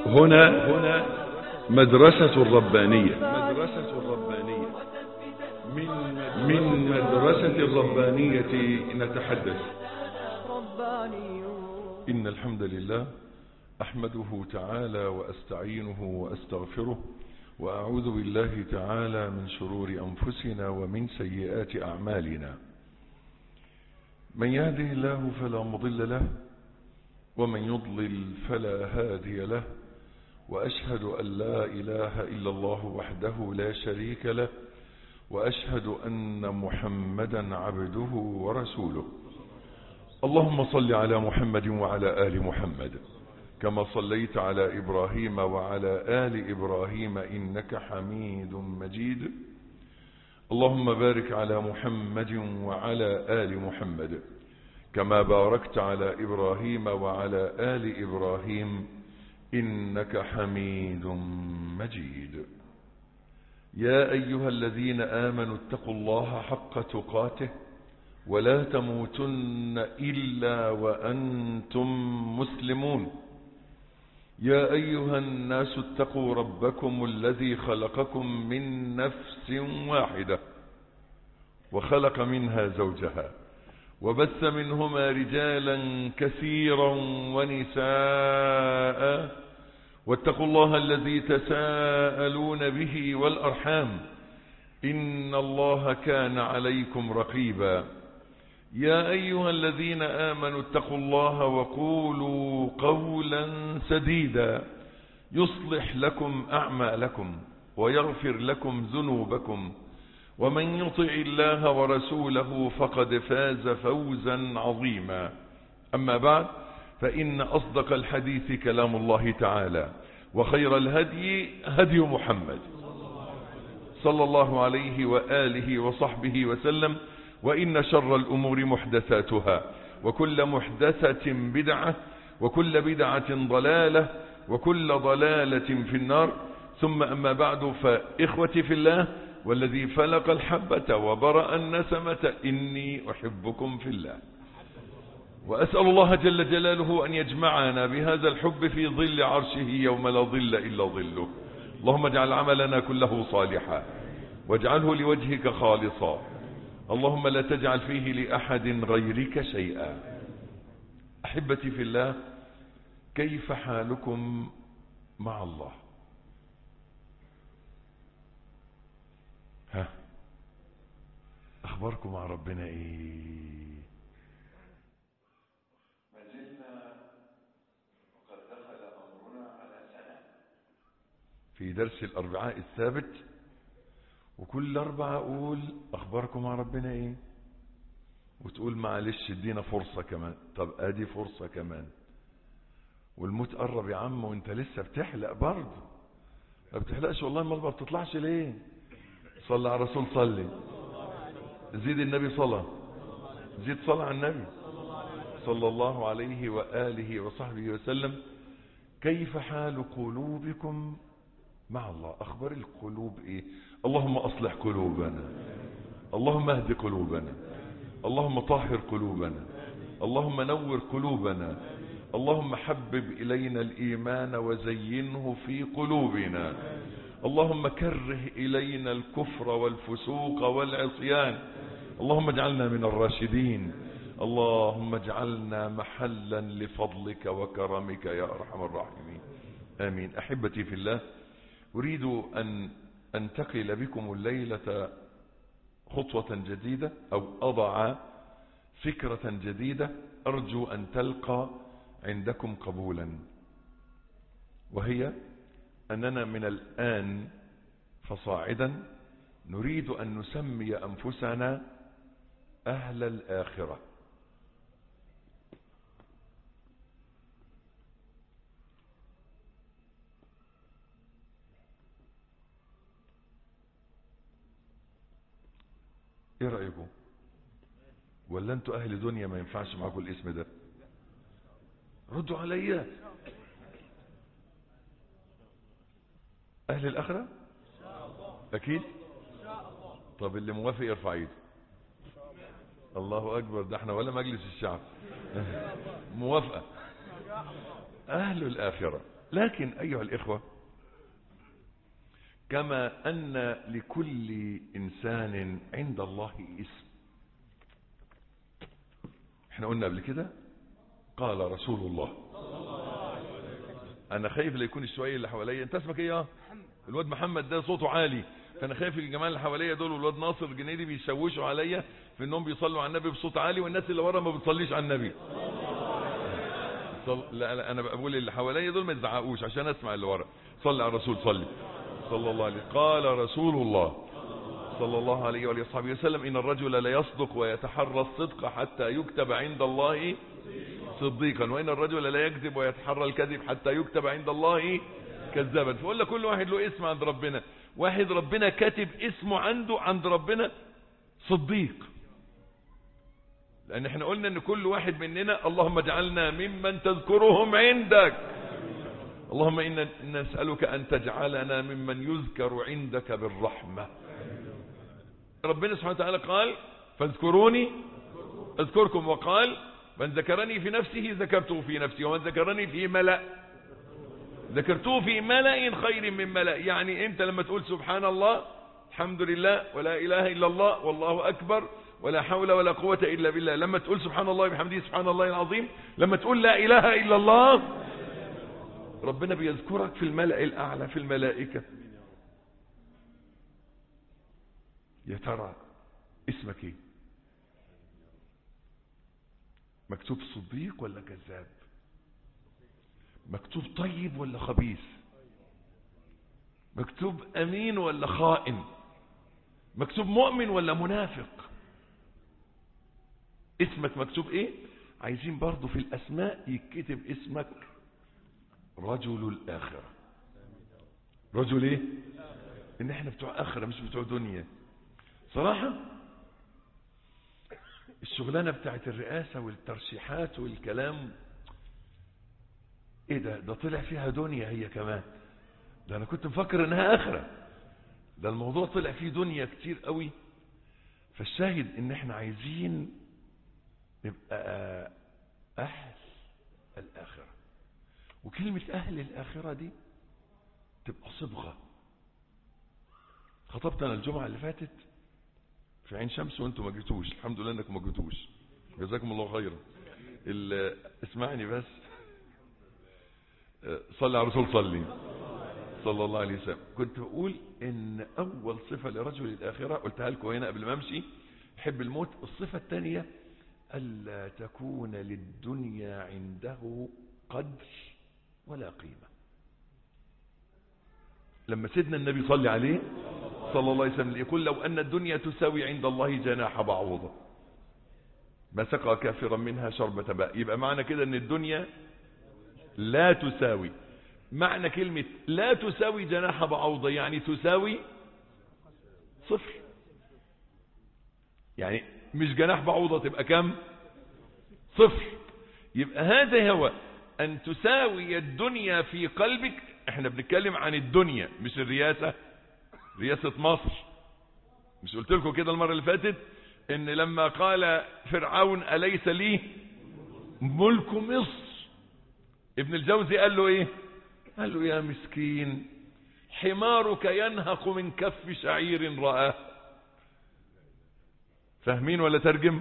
هنا مدرسة الربانية. من مدرسة الربانية نتحدث. إن الحمد لله أحمده تعالى وأستعينه وأستغفره وأعوذ بالله تعالى من شرور أنفسنا ومن سيئات أعمالنا. من يهده الله فلا مضل له ومن يضلل فلا هادي له، وأشهد أن لا إله إلا الله وحده لا شريك له، وأشهد أن محمدا عبده ورسوله. اللهم صل على محمد وعلى آل محمد كما صليت على إبراهيم وعلى آل إبراهيم إنك حميد مجيد. اللهم بارك على محمد وعلى آل محمد كما باركت على إبراهيم وعلى آل إبراهيم إنك حميد مجيد. يا أيها الذين آمنوا اتقوا الله حق تقاته ولا تموتن إلا وأنتم مسلمون. يا أيها الناس اتقوا ربكم الذي خلقكم من نفس واحدة وخلق منها زوجها وبث منهما رجالا كثيرا ونساء، واتقوا الله الذي تساءلون به والأرحام إن الله كان عليكم رقيبا. يا أيها الذين آمنوا اتقوا الله وقولوا قولا سديدا يصلح لكم أعمالكم ويغفر لكم ذنوبكم، ومن يطع الله ورسوله فقد فاز فوزا عظيما. أما بعد، فإن أصدق الحديث كلام الله تعالى، وخير الهدي هدي محمد صلى الله عليه وآله وصحبه وسلم، وإن شر الأمور محدثاتها، وكل محدثة بدعة، وكل بدعة ضلالة، وكل ضلالة في النار. ثم أما بعد، فإخوتي في الله والذي فلق الحبة وبرأ النسمة إني أحبكم في الله، وأسأل الله جل جلاله أن يجمعنا بهذا الحب في ظل عرشه يوم لا ظل إلا ظله. اللهم اجعل عملنا كله صالحا واجعله لوجهك خالصا، اللهم لا تجعل فيه لأحد غيرك شيئا. أحبتي في الله، كيف حالكم مع الله؟ ها، أخباركم مع ربنا إيه؟ ما زلنا وقد دخل أمرنا على سنة في درس الأربعاء الثابت، وكل أربعة أقول أخباركم مع ربنا إيه؟ وتقول معلش ادينا فرصة كمان. طب أدي فرصة كمان، والموت قرب يا عم وانت لسه بتحلق برضه. ما بتحلقش والله، ما بتطلعش ليه؟ صلى على الرسول، صلي، زيد النبي صلى، زيد صلى على النبي صلى الله عليه وآله وصحبه وسلم. كيف حال قلوبكم مع الله؟ أخبار القلوب إيه؟ اللهم أصلح قلوبنا، اللهم اهد قلوبنا، اللهم طهر قلوبنا، اللهم نور قلوبنا، اللهم حبب إلينا الإيمان وزينه في قلوبنا، اللهم كره إلينا الكفر والفسوق والعصيان، اللهم اجعلنا من الراشدين، اللهم اجعلنا محلا لفضلك وكرمك يا أرحم الراحمين، آمين. أحبتي في الله، أريد أن أنتقل بكم الليلة خطوة جديدة، أو أضع فكرة جديدة أرجو أن تلقى عندكم قبولا، وهي أننا من الآن فصاعدا نريد أن نسمي أنفسنا أهل الآخرة. ايه رأيكم؟ ولا انتوا اهل دنيا ما ينفعش معاكم الاسم ده؟ ردوا عليا. اهل الاخرة اكيد. طب اللي موافق يرفع ايده. الله اكبر، ده احنا ولا مجلس الشعب. موافقة. اهل الاخرة لكن أيها الإخوة، كما أن لكل إنسان عند الله اسم. احنا قلنا قبل كده قال رسول الله. أنا خايف لا يكون الشوية اللي حواليا، أنت اسمك إيه؟ الواد محمد ده صوته عالي، فأنا خايف الجماعة اللي حواليا دول والواد ناصر الجنيدي بيشوشوا عليا في إنهم بيصلوا على النبي بصوت عالي، والناس اللي ورا ما بتصليش على النبي. لا أنا بقول اللي حواليا دول ما يزعقوش عشان أسمع اللي ورا. صلي على الرسول، صلى الله عليه. قال رسول الله صلى الله عليه وآله وصحبه وسلم: إن الرجل ليصدق ويتحرى الصدق حتى يكتب عند الله صديقا، وإن الرجل لا يكذب ويتحرى الكذب حتى يكتب عند الله كذابا. فقول لك كل واحد له اسم عند ربنا. واحد ربنا كاتب اسمه عنده عند ربنا صديق، لأن احنا قلنا ان كل واحد مننا اللهم اجعلنا ممن تذكرهم عندك. اللهم إنا نسألك أن تجعلنا ممن يذكر عندك بالرحمة. ربنا سبحانه وتعالى قال: فاذكروني أذكركم، وقال: من ذكرني في نفسه ذكرته في نفسي، ومن ذكرني في ملأ ذكرته في ملأ خير من ملأ. يعني انت لما تقول سبحان الله، الحمد لله، ولا إله إلا الله، والله أكبر، ولا حول ولا قوة إلا بالله، لما تقول سبحان الله بحمده سبحان الله العظيم، لما تقول لا إله إلا الله، ربنا بيذكرك في الملأ الأعلى في الملائكة. يا ترى اسمك ايه؟ مكتوب صديق ولا كذاب؟ مكتوب طيب ولا خبيث؟ مكتوب أمين ولا خائن؟ مكتوب مؤمن ولا منافق؟ اسمك مكتوب ايه؟ عايزين برضو في الأسماء يكتب اسمك رجل الآخرة. رجل ايه؟ ان احنا بتوع آخرة مش بتوع دنيا. صراحة الشغلانة بتاعت الرئاسة والترشيحات والكلام ايه ده طلع فيها دنيا هي كمان. ده انا كنت مفكر انها آخرة، ده الموضوع طلع فيه دنيا كتير قوي. فالشاهد ان احنا عايزين نبقى أهل الآخرة، وكلمة أهل الآخرة دي تبقى صبغة. خطبت أنا الجمعة اللي فاتت في عين شمس وانتم ما جيتوش، الحمد لله انكم ما جيتوش، جزاكم الله خيرا. اسمعني بس، صلي على الرسول، صلى الله عليه وسلم. كنت بقول ان اول صفة لرجل الآخرة قلتها لكم هنا قبل ما امشي: حب الموت. الصفة الثانية: ألا تكون للدنيا عنده قدر ولا قيمة. لما سيدنا النبي صلى عليه صلى الله عليه وسلم يقول: لو أن الدنيا تساوي عند الله جناح بعوضة ما سقى كافرا منها شربة ماء. يبقى معنى كده ان الدنيا لا تساوي. معنى كلمة لا تساوي جناح بعوضة يعني تساوي صفر. يعني مش جناح بعوضة تبقى كم؟ صفر. يبقى هذا هو أن تساوي الدنيا في قلبك. احنا بنتكلم عن الدنيا مش الرئاسة، رئاسة مصر. مش قلت لكم كده المرة اللي فاتت ان لما قال فرعون أليس لي ملك مصر، ابن الجوزي قال له ايه؟ قال له: يا مسكين، حمارك ينهق من كف شعير رآه. فاهمين ولا ترجم؟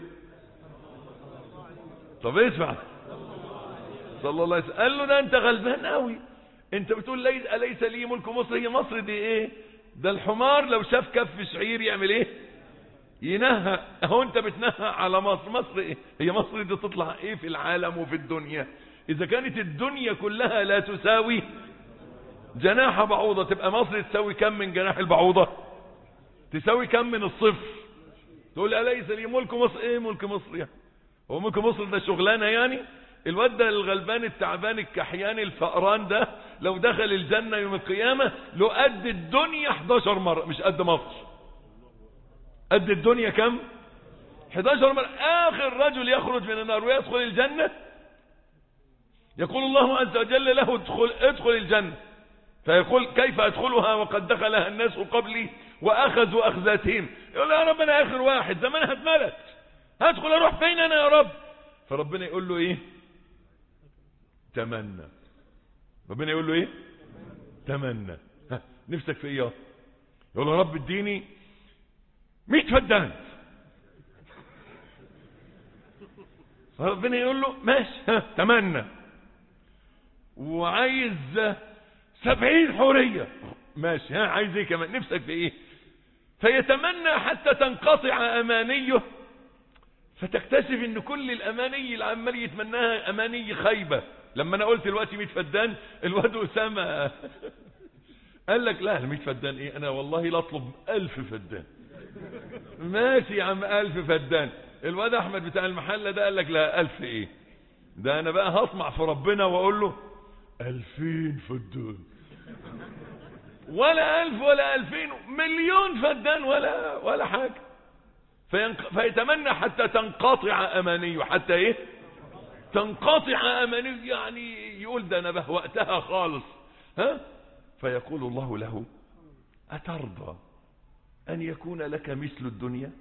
طب اسمع، صلى الله عليه وسلم قال له: ده انت غلبان قوي، انت بتقول أليس لي ملك مصر. هي مصر دي ايه؟ ده الحمار لو شاف كف شعير يعمل ايه؟ ينهى. اهو انت بتنهى على مصر. مصر ايه؟ هي مصر دي تطلع ايه في العالم وفي الدنيا؟ اذا كانت الدنيا كلها لا تساوي جناح بعوضة، تبقى مصر تساوي كم من جناح البعوضة؟ تساوي كم من الصفر؟ تقول أليس لي ملك مصر. ايه ملك مصر يعني؟ هو ملك مصر ده شغلانة يعني؟ الواد ده الغلبان التعبان الكحيان الفقران ده لو دخل الجنة يوم القيامة له قد الدنيا 11 مرة، مش قد مصر. قد الدنيا كم؟ 11 مرة. آخر رجل يخرج من النار ويدخل الجنة يقول الله عز وجل له: ادخل الجنة. فيقول: كيف أدخلها وقد دخلها الناس قبلي وأخذوا أخذاتهم؟ يقول: يا رب أنا آخر واحد، زمانها اتملت، هدخل أروح فين أنا يا رب؟ فربنا يقول له إيه؟ تمنى. ربنا يقول له ايه؟ تمنى. نفسك في ايه؟ يقول له رب اديني 100 فدان. ربنا يقول له ماشي تمنى. وعايز 70 حورية، ماشي عايز ايه كمان؟ نفسك في ايه؟ فيتمنى حتى تنقطع امانيه، فتكتشف ان كل الاماني اللي عمال يتمناها اماني خايبة. لما انا قلت دلوقتي 100 فدان، الواد اسامه قال لك لا 100 فدان ايه، انا والله لا اطلب 1000 فدان. ماشي يا عم 1000 فدان. الواد احمد بتاع المحله ده قال لك لا 1000 ايه، ده انا بقى هطمع في ربنا واقول له 2000 فدان، ولا 1000 ولا 2000، مليون فدان ولا حاجه. فيتمنى حتى تنقطع امانيه. حتى ايه؟ تنقطع امانيه، يعني يقول ده انا بهوأتها خالص. فيقول الله له أترضى أن يكون لك مثل الدنيا؟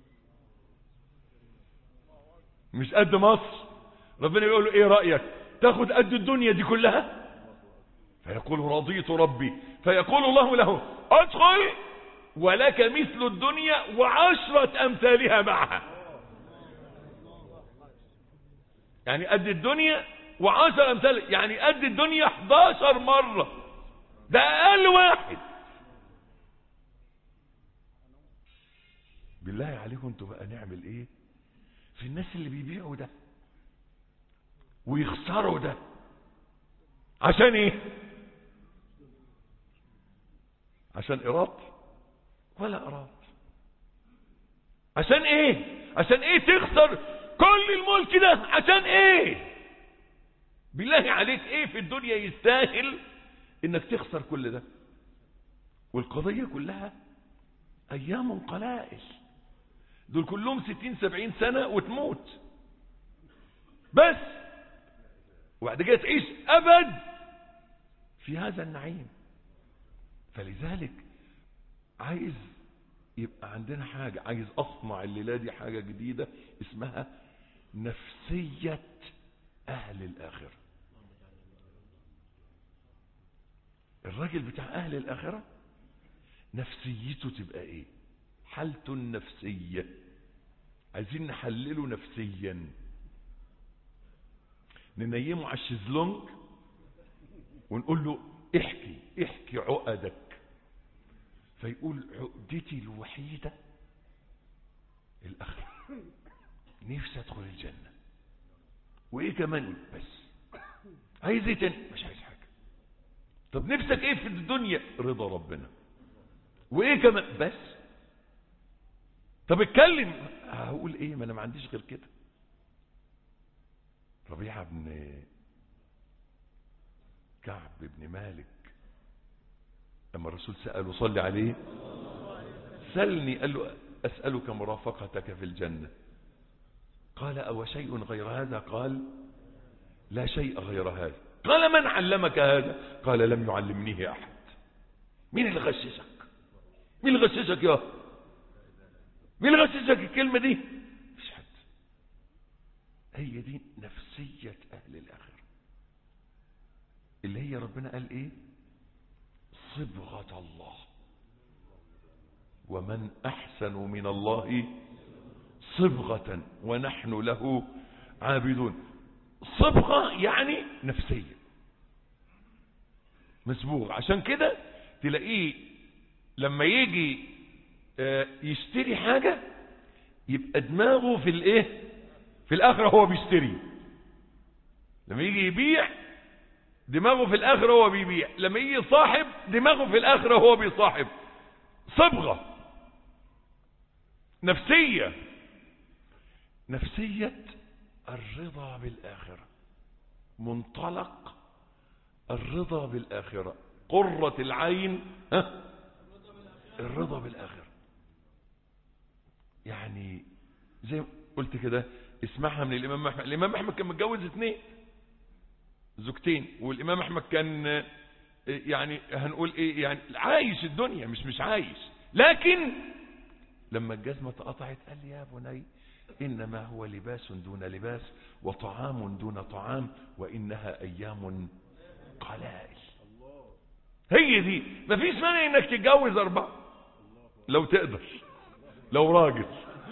مش قد مصر. ربنا يقول له ايه رأيك تاخد قد الدنيا دي كلها؟ فيقول رضيت ربي. فيقول الله له ادخل ولك مثل الدنيا و10 أمثالها معها. يعني قد الدنيا و10 أمثال، يعني قد الدنيا 11 مرة. ده اقل واحد. بالله عليكم انتوا بقى نعمل ايه في الناس اللي بيبيعوا ده ويخسروا ده؟ عشان ايه؟ عشان ايراد ولا ايراد؟ عشان ايه؟ عشان ايه تخسر كل الملك ده؟ عشان ايه؟ بالله عليك ايه في الدنيا يستاهل انك تخسر كل ده؟ والقضية كلها ايام قلائل، دول كلهم 60-70 سنة وتموت بس، وبعد كده تعيش ابد في هذا النعيم. فلذلك عايز يبقى عندنا حاجة، عايز اصنع الليلة دي حاجة جديدة اسمها نفسية اهل الاخرة. الراجل بتاع اهل الاخرة نفسيته تبقى ايه؟ حالته النفسية عايزين نحلله نفسيا. ننيمه على الشيزلونج ونقول له احكي عقدك، فيقول عقدتي الوحيدة الاخرة، نفسي ادخل الجنة. وايه كمان؟ بس عايز ايه تاني؟ مش عايز حاجة. طب نفسك ايه في الدنيا؟ رضا ربنا. وايه كمان؟ بس. طب اتكلم. هقول ايه؟ ما انا ما عنديش غير كده. ربيعة بن كعب بن مالك لما الرسول سأله صلي عليه سلني، قال له أسألك مرافقتك في الجنة. قال أو شيء غير هذا؟ قال لا شيء غير هذا. قال من علمك هذا؟ قال لم يعلمنيه أحد. مين اللي غششك؟ مين اللي غششك يا؟ مين اللي غششك الكلمة دي؟ مش حد. هي دي نفسية أهل الآخرة اللي هي ربنا قال إيه؟ صبغة الله، ومن أحسن من الله صبغة ونحن له عابدون. صبغة يعني نفسية، مسبوغ. عشان كده تلاقيه لما يجي يشتري حاجة يبقى دماغه في الايه؟ في الآخرة هو بيشتري. لما يجي يبيع دماغه في الآخرة هو بيبيع. لما يجي يصاحب دماغه في الآخرة هو بيصاحب. صبغة نفسية، نفسية الرضا بالآخرة، منطلق الرضا بالآخرة، قرة العين الرضا بالآخرة. يعني زي قلت كده اسمعها من الإمام أحمد. الإمام أحمد كان متجوز 2 زوجتين، والإمام أحمد كان يعني هنقول إيه، يعني عايش الدنيا مش عايش. لكن لما الجزمة اتقطعت قال لي يا بني إنما هو لباس دون لباس وطعام دون طعام وإنها أيام قلائل. هي دي. مفيش مانع انك تتجوز 4 لو تقدر، لو راجل.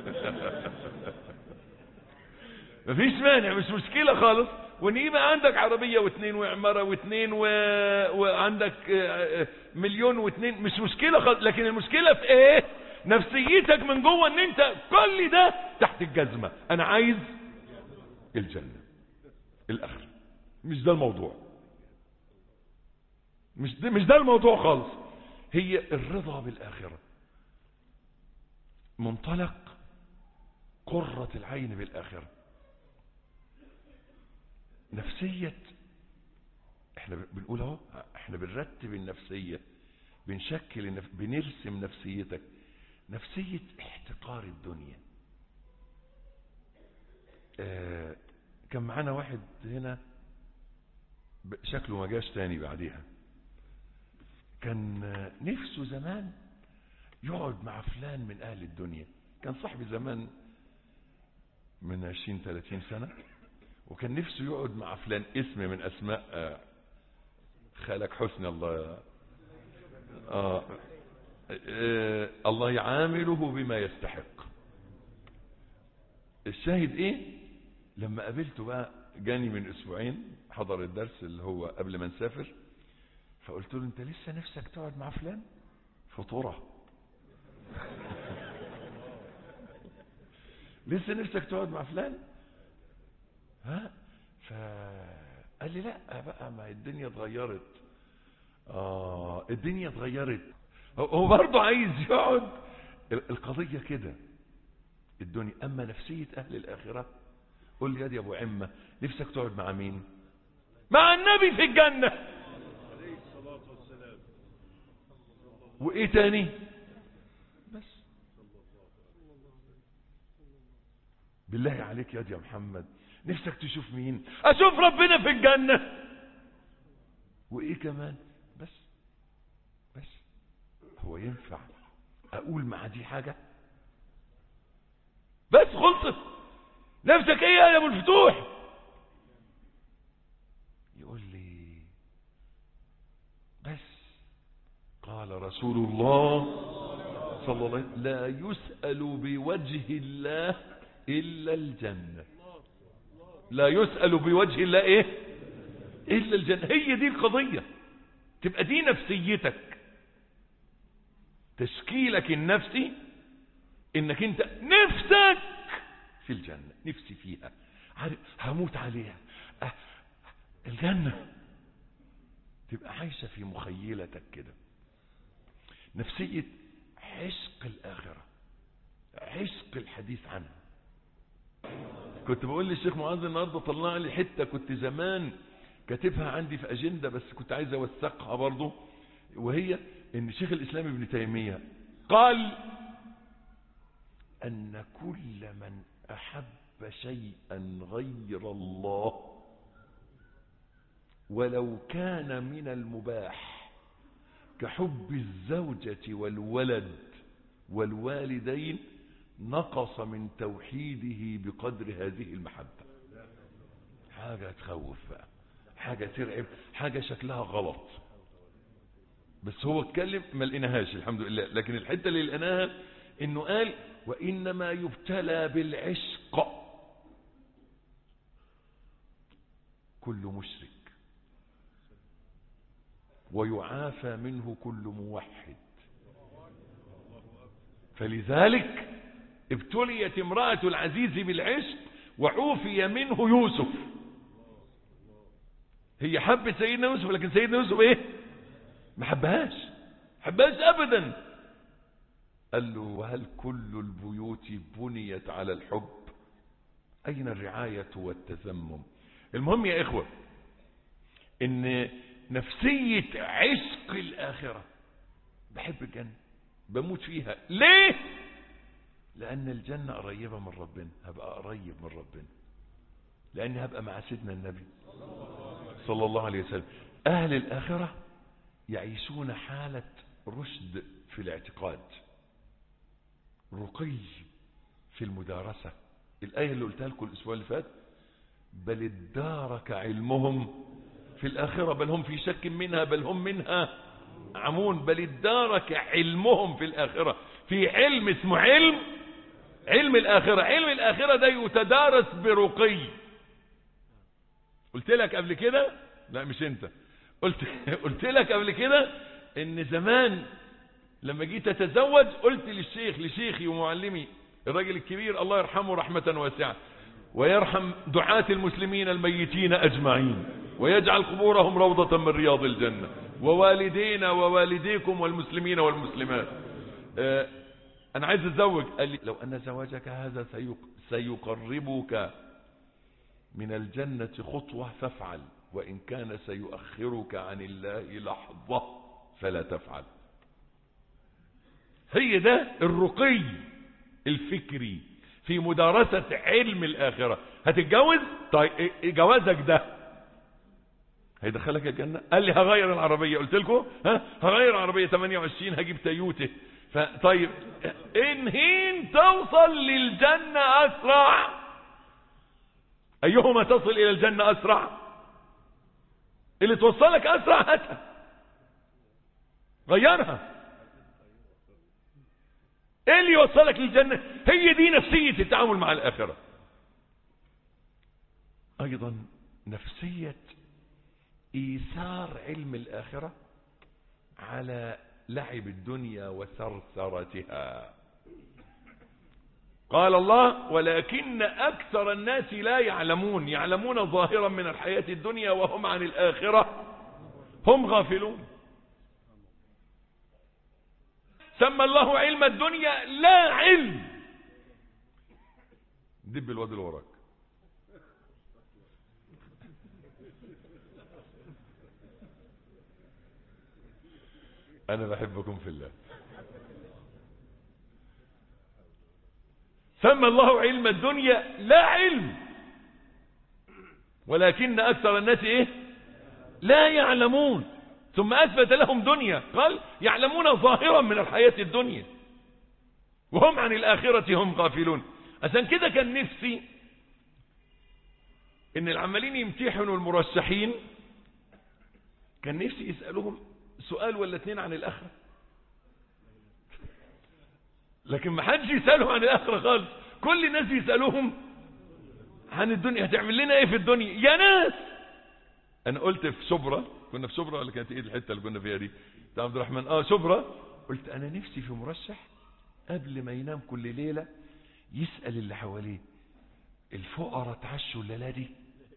مفيش مانع، مش مشكلة خالص. وان يبقى عندك عربية و2 وعمارة و2 وعندك 1,000,000 و2، مش مشكلة خالص. لكن المشكلة في ايه؟ نفسيتك من جوه، ان انت كل ده تحت الجزمة. انا عايز الجنة الاخر. مش ده الموضوع، مش ده الموضوع خالص. هي الرضا بالاخرة، منطلق قرة العين بالاخرة. نفسية، احنا بنقول اهو، احنا بنرتب النفسية، بنشكل بنرسم نفسيتك. نفسية احتقار الدنيا. كان معانا واحد هنا شكله ما جاش تاني بعديها، كان نفسه زمان يقعد مع فلان من اهل الدنيا. كان صاحبي زمان من 20-30 سنة، وكان نفسه يقعد مع فلان، اسم من اسماء خالك حسني، الله الله يعامله بما يستحق. الشاهد ايه؟ لما قابلته بقى، جاني من اسبوعين، حضر الدرس اللي هو قبل ما نسافر، فقلت له انت لسه نفسك تقعد مع فلان؟ فطورة. لسه نفسك تقعد مع فلان؟ ها؟ فقال لي لا بقى، ما الدنيا اتغيرت. الدنيا اتغيرت. هو برضه عايز يقعد. القضية كده الدنيا. اما نفسية اهل الاخرة، قول لي يا ابو عمة، نفسك تقعد مع مين؟ مع النبي في الجنة. عليه الصلاة والسلام. وايه تاني؟ بس بالله عليك يا محمد، نفسك تشوف مين؟ اشوف ربنا في الجنة. وايه كمان؟ بس هو ينفع اقول مع دي حاجة؟ بس خلصت. نفسك ايه يا ابو الفتوح؟ يقول لي بس قال رسول الله صلى الله عليه وسلم: لا يسأل بوجه الله الا الجنة. لا يسأل بوجه الله ايه؟ الا الجنة. هي دي القضية. تبقى دي نفسيتك، تشكيلك النفسي، انك انت نفسك في الجنة، نفسي فيها، هموت عليها، الجنة. تبقى عايشة في مخيلتك كده. نفسية عشق الآخرة، عشق الحديث عنها. كنت بقول للشيخ معاذ النهارده طلع لي حتة كنت زمان كاتبها عندي في أجندة، بس كنت عايز أوثقها برضو، وهي ان شيخ الإسلام ابن تيمية قال أن كل من أحب شيئا غير الله ولو كان من المباح كحب الزوجة والولد والوالدين نقص من توحيده بقدر هذه المحبة. حاجة تخوف بقى، حاجة ترعب، حاجة شكلها غلط. بس هو اتكلم ما لقيناهاش الحمد لله، لكن الحتة اللي لقيناها انه قال: وإنما يبتلى بالعشق كل مشرك ويعافى منه كل موحد. فلذلك ابتليت امرأة العزيز بالعشق وعوفي منه يوسف. هي حبت سيدنا يوسف، لكن سيدنا يوسف ايه؟ ما حبهاش ابدا. قال له: وهل كل البيوت بنيت على الحب؟ اين الرعاية والتذمم؟ المهم يا اخوة ان نفسية عشق الآخرة، بحب الجنة، بموت فيها. ليه؟ لأن الجنة قريبة من ربنا، هبقى قريب من ربنا، لأني هبقى مع سيدنا النبي صلى الله عليه وسلم. أهل الآخرة يعيشون حالة رشد في الاعتقاد، رقي في المدارسة. الآية اللي قلتها لكم الأسبوع اللي فات: بل ادارك علمهم في الآخرة، بل هم في شك منها، بل هم منها عمون، بل ادارك علمهم في الآخرة في علم اسمه علم الآخرة. علم الآخرة ده يتدارس برقي. قلت لك قبل كده، لا مش انت، قلت لك قبل كده ان زمان لما جيت اتزوج قلت لشيخي ومعلمي الراجل الكبير الله يرحمه رحمة واسعة ويرحم دعاة المسلمين الميتين اجمعين ويجعل قبورهم روضة من رياض الجنة، ووالدينا ووالديكم والمسلمين والمسلمات، انا عايز اتزوج. قال لي لو ان زواجك هذا سيقربك من الجنة خطوة فافعل، وإن كان سيؤخرك عن الله لحظة فلا تفعل. هي ده الرقي الفكري في مدارسة علم الآخرة. هتتجوز؟ طيب جوازك ده هيدخلك الجنة؟ قال لي هغير العربية. قلت لكم هغير العربية 28 هجيب تيوته. طيب انهين توصل للجنة أسرع؟ أيهما تصل إلى الجنة أسرع؟ اللي توصلك أسرع هاتها، غيرها. ايه اللي يوصلك للجنة؟ هي دي نفسية التعامل مع الآخرة. أيضا نفسية إيثار علم الآخرة على لعب الدنيا وثرثرتها. قال الله ولكن أكثر الناس لا يعلمون ظاهرا من الحياة الدنيا وهم عن الآخرة هم غافلون. سمى الله علم الدنيا لا علم. دب الواد اللي وراك. أنا بحبكم في الله. سمى الله علم الدنيا لا علم، ولكن أكثر الناس إيه؟ لا يعلمون. ثم أثبت لهم دنيا، قال يعلمون ظاهرا من الحياة الدنيا وهم عن الآخرة هم غافلون. عشان كده كان نفسي إن العمالين يمتحنوا المرشحين كان نفسي يسألوهم سؤال ولا اتنين عن الآخرة، لكن ما حدش يسألهم عن الآخرة خالص. كل الناس يسألوهم عن الدنيا. هتعمل لنا ايه في الدنيا يا ناس؟ انا قلت في شبرا، كنا في شبرا ولا كانت ايه الحتة اللي كنا فيها دي بتاع عبد الرحمن؟ شبرا. قلت انا نفسي في مرشح قبل ما ينام كل ليلة يسأل اللي حواليه الفقراء اتعشوا الليلة دي؟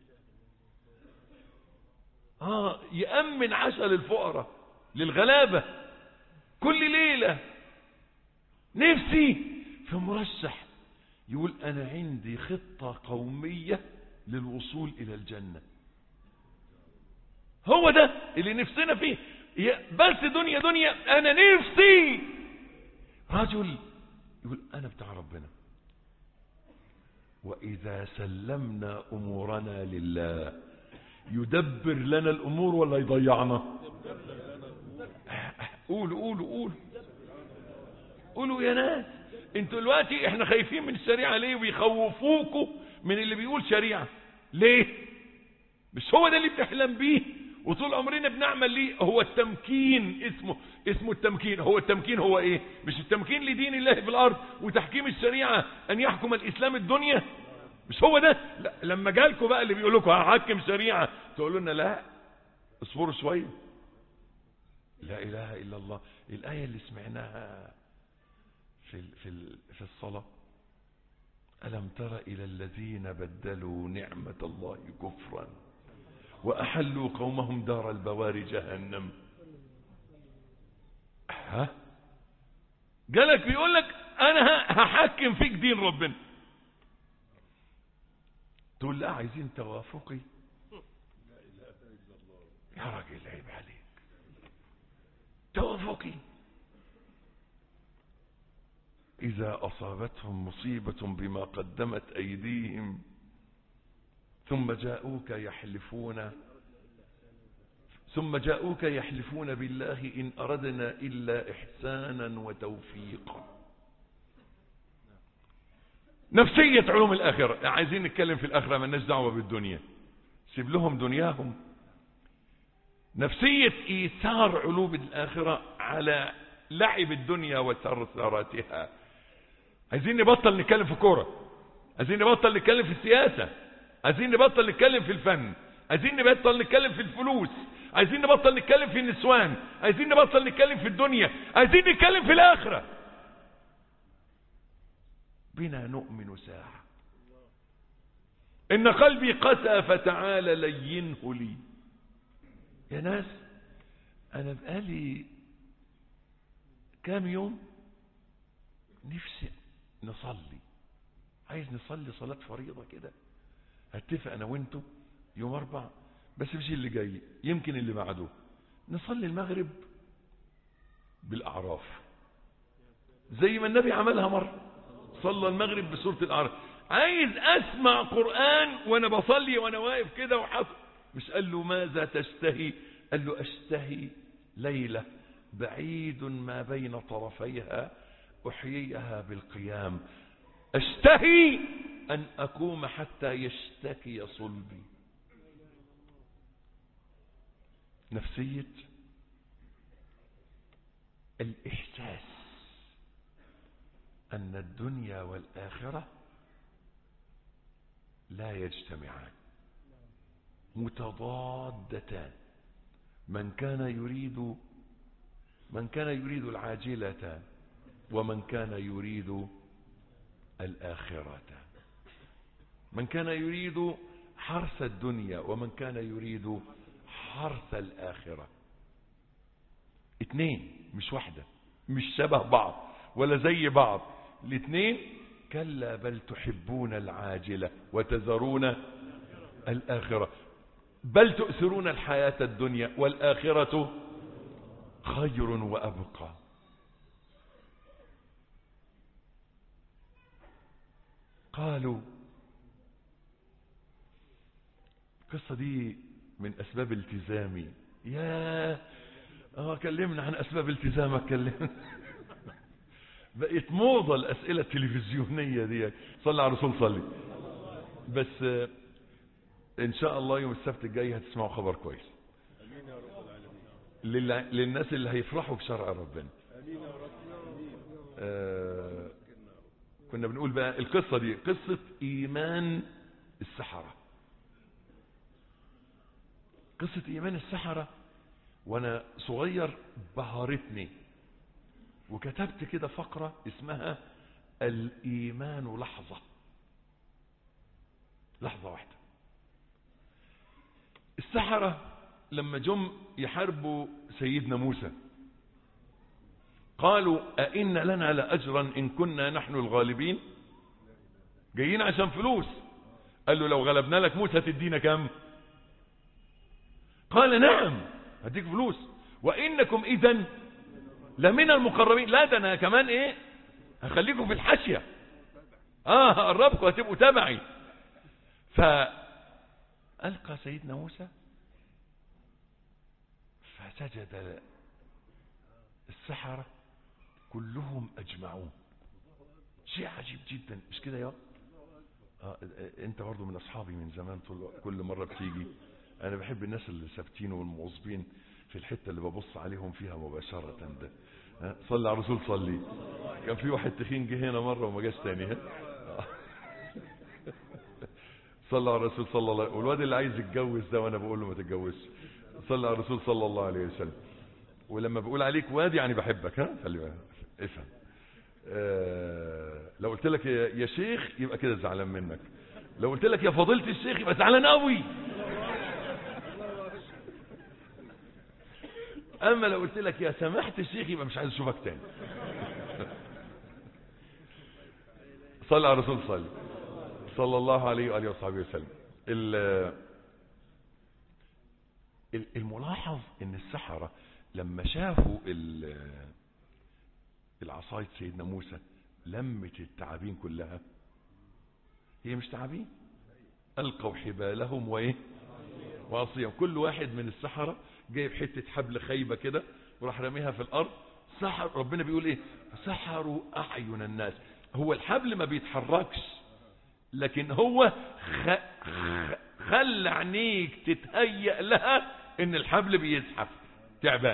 يأمن عشاء للفقراء للغلابة كل ليلة. نفسي في مرشح يقول أنا عندي خطة قومية للوصول إلى الجنة. هو ده اللي نفسنا فيه. بس دنيا. أنا نفسي رجل يقول أنا بتاع ربنا، وإذا سلمنا أمورنا لله يدبر لنا الأمور ولا يضيعنا؟ قولوا يا ناس. انتوا دلوقتي احنا خايفين من الشريعة ليه؟ ويخوفوكوا من اللي بيقول شريعة ليه؟ مش هو ده اللي بنحلم بيه وطول عمرنا بنعمل ليه؟ هو التمكين، اسمه التمكين. هو التمكين هو ايه؟ مش التمكين لدين الله في الارض وتحكيم الشريعة ان يحكم الاسلام الدنيا؟ مش هو ده؟ لا. لما جالكوا بقى اللي بيقول لكم هحكم شريعة تقولوا لنا لا اصبروا شوية. لا اله الا الله. الايه اللي سمعناها في الصلاة ألم تر إلى الذين بدلوا نعمة الله كفرا وأحلوا قومهم دار البوار جهنم. جالك بيقول لك أنا هحكم فيك دين ربنا، تقول لا عايزين توافقي. يا راجل عيب عليك، توافقي. إذا أصابتهم مصيبة بما قدمت أيديهم ثم جاءوك يحلفون بالله إن أردنا إلا إحسانا وتوفيقا. نفسية علوم الآخرة. عايزين نتكلم في الآخرة، ما لناش دعوة بالدنيا، سيب لهم دنياهم. نفسية إيثار علوم الآخرة على لعب الدنيا وثرثراتها. عايزين نبطل نتكلم في كورة، عايزين نبطل نتكلم في السياسة، عايزين نبطل نتكلم في الفن، عايزين نبطل نتكلم في الفلوس، عايزين نبطل نتكلم في النسوان، عايزين نبطل نتكلم في الدنيا، عايزين نتكلم في الآخرة. بنا نؤمن ساعة. إن قلبي قسى فتعالى لينه لي. يا ناس أنا بقالي كام يوم نفسي نصلي، عايز نصلي صلاة فريضة كده. هتفق أنا وانتو يوم 4 بس مش اللي جاي، يمكن اللي بعده، نصلي المغرب بالأعراف زي ما النبي عملها مرة، صلى المغرب بسورة الأعراف. عايز أسمع قرآن وأنا بصلي وأنا واقف كده وحاطط. مش قال له ماذا تشتهي؟ قال له أشتهي ليلة بعيد ما بين طرفيها أحييها بالقيام، أشتهي أن أقوم حتى يشتكي صلبي. نفسية الإحساس أن الدنيا والآخرة لا يجتمعان، متضادتان. من كان يريد العاجلة ومن كان يريد الآخرة، من كان يريد حرث الدنيا ومن كان يريد حرث الآخرة. اتنين مش واحدة، مش شبه بعض ولا زي بعض، الاتنين كلا بل تحبون العاجلة وتذرون الآخرة، بل تؤثرون الحياة الدنيا والآخرة خير وأبقى. قالوا القصة دي من أسباب التزامي. كلمنا عن أسباب التزامك، كلمنا. بقيت موضة الأسئلة التلفزيونية دي. صلى على الرسول صلي. بس إن شاء الله يوم السبت الجاي هتسمعوا خبر كويس للناس اللي هيفرحوا بشرع ربنا. كنا بنقول بقى القصة دي قصة إيمان السحرة. قصة إيمان السحرة وأنا صغير بهرتني، وكتبت كده فقرة اسمها الإيمان لحظة واحدة. السحرة لما جم يحاربوا سيدنا موسى قالوا أئن لنا لأجرا إن كنا نحن الغالبين. جايين عشان فلوس. قال له لو غلبنا لك موسى تدينا كم؟ قال نعم هديك فلوس، وإنكم إذن لمن المقربين. لا ده أنا كمان هخليكم في الحاشية، هقربكم هتبقوا تبعي. فألقى سيدنا موسى فسجد السحرة كلهم أجمعون. شيء عجيب جدا، مش كده يا انت برضو من أصحابي من زمان، كل مرة بتيجي أنا بحب الناس اللي ثابتين والمواظبين في الحتة اللي ببص عليهم فيها مباشرة ده. صلى على الرسول صلي. كان في واحد تخين جه هنا مرة وما جاش تاني. صلى على الرسول صلى الله عليه وسلم. والواد اللي عايز يتجوز ده وانا بقول له ما تتجوزش. صلى على الرسول صلى الله عليه وسلم. ولما بقول عليك واد يعني بحبك، خلي بالك افهم. لو قلت لك يا شيخ يبقى كده زعلان منك، لو قلت لك يا فضيلة الشيخ يبقى زعلان قوي. اما لو قلت لك يا سماحة الشيخ يبقى مش عايز اشوفك تاني. صلى على الرسول صلى الله عليه وآله وصحبه وسلم. الملاحظ ان السحرة لما شافوا العصاية سيدنا موسى لمت التعابين كلها، هي مش تعابين، ألقوا حبالهم وعصيهم. كل واحد من السحرة جايب حتة حبل خيبة كده وراح رميها في الأرض. سحر ربنا بيقول سحروا أعين الناس. هو الحبل ما بيتحركش، لكن هو خلى عينيك تتهيأ لها ان الحبل بيزحف تعبان.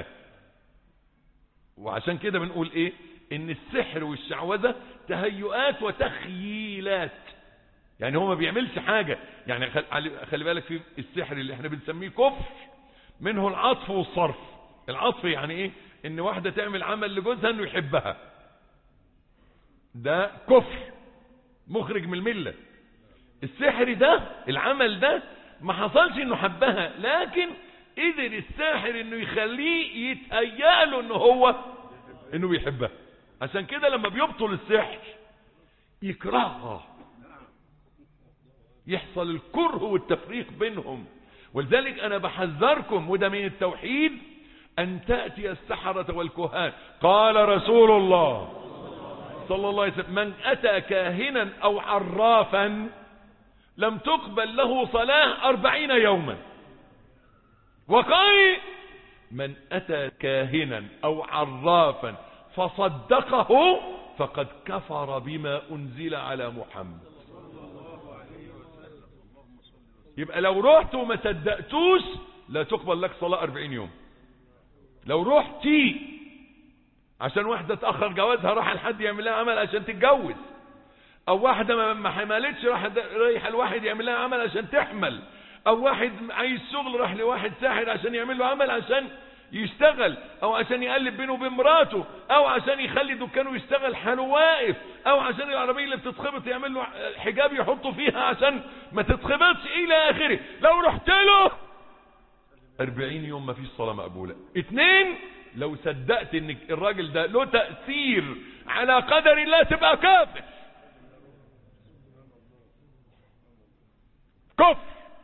وعشان كده بنقول ايه؟ ان السحر والشعوذة تهيؤات وتخييلات، يعني هو ما بيعملش حاجة. يعني خلي بالك في السحر اللي احنا بنسميه كفر منه العطف والصرف. العطف يعني ايه؟ ان واحدة تعمل عمل لجوزها انه يحبها، ده كفر مخرج من الملة. السحر ده العمل ده ما حصلش انه حبها، لكن قدر الساحر انه يخليه يتهيأ له انه بيحبها. عشان كده لما بيبطل السحر يكرهها، يحصل الكره والتفريق بينهم. ولذلك انا بحذركم، وده من التوحيد، ان تأتي السحرة والكهان. قال رسول الله صلى الله عليه وسلم: من اتى كاهنا او عرافا لم تقبل له صلاة 40 يوما. وقال: من اتى كاهنا او عرافا فصدقه فقد كفر بما انزل على محمد. يبقى لو رحت وما صدقتوش لا تقبل لك صلاة 40 يوم. لو رحتي عشان واحدة تأخر جوازها راح لحد يعمل لها عمل عشان تتجوز، او واحدة ما حملتش رايح الواحد يعمل لها عمل عشان تحمل، او واحد عايز شغل راح لواحد ساحر عشان يعمل له عمل عشان يشتغل، او عشان يقلب بينه وبين مراته، او عشان يخلي دكانه يشتغل حاله واقف، او عشان العربية اللي بتتخبط يعمل له حجاب يحطه فيها عشان ما تتخبطش الى اخره. لو رحت له 40 يوم ما فيش صلاة مقبولة. 2، لو صدقت ان الراجل ده له تأثير على قدر الله تبقى كافر. كفر.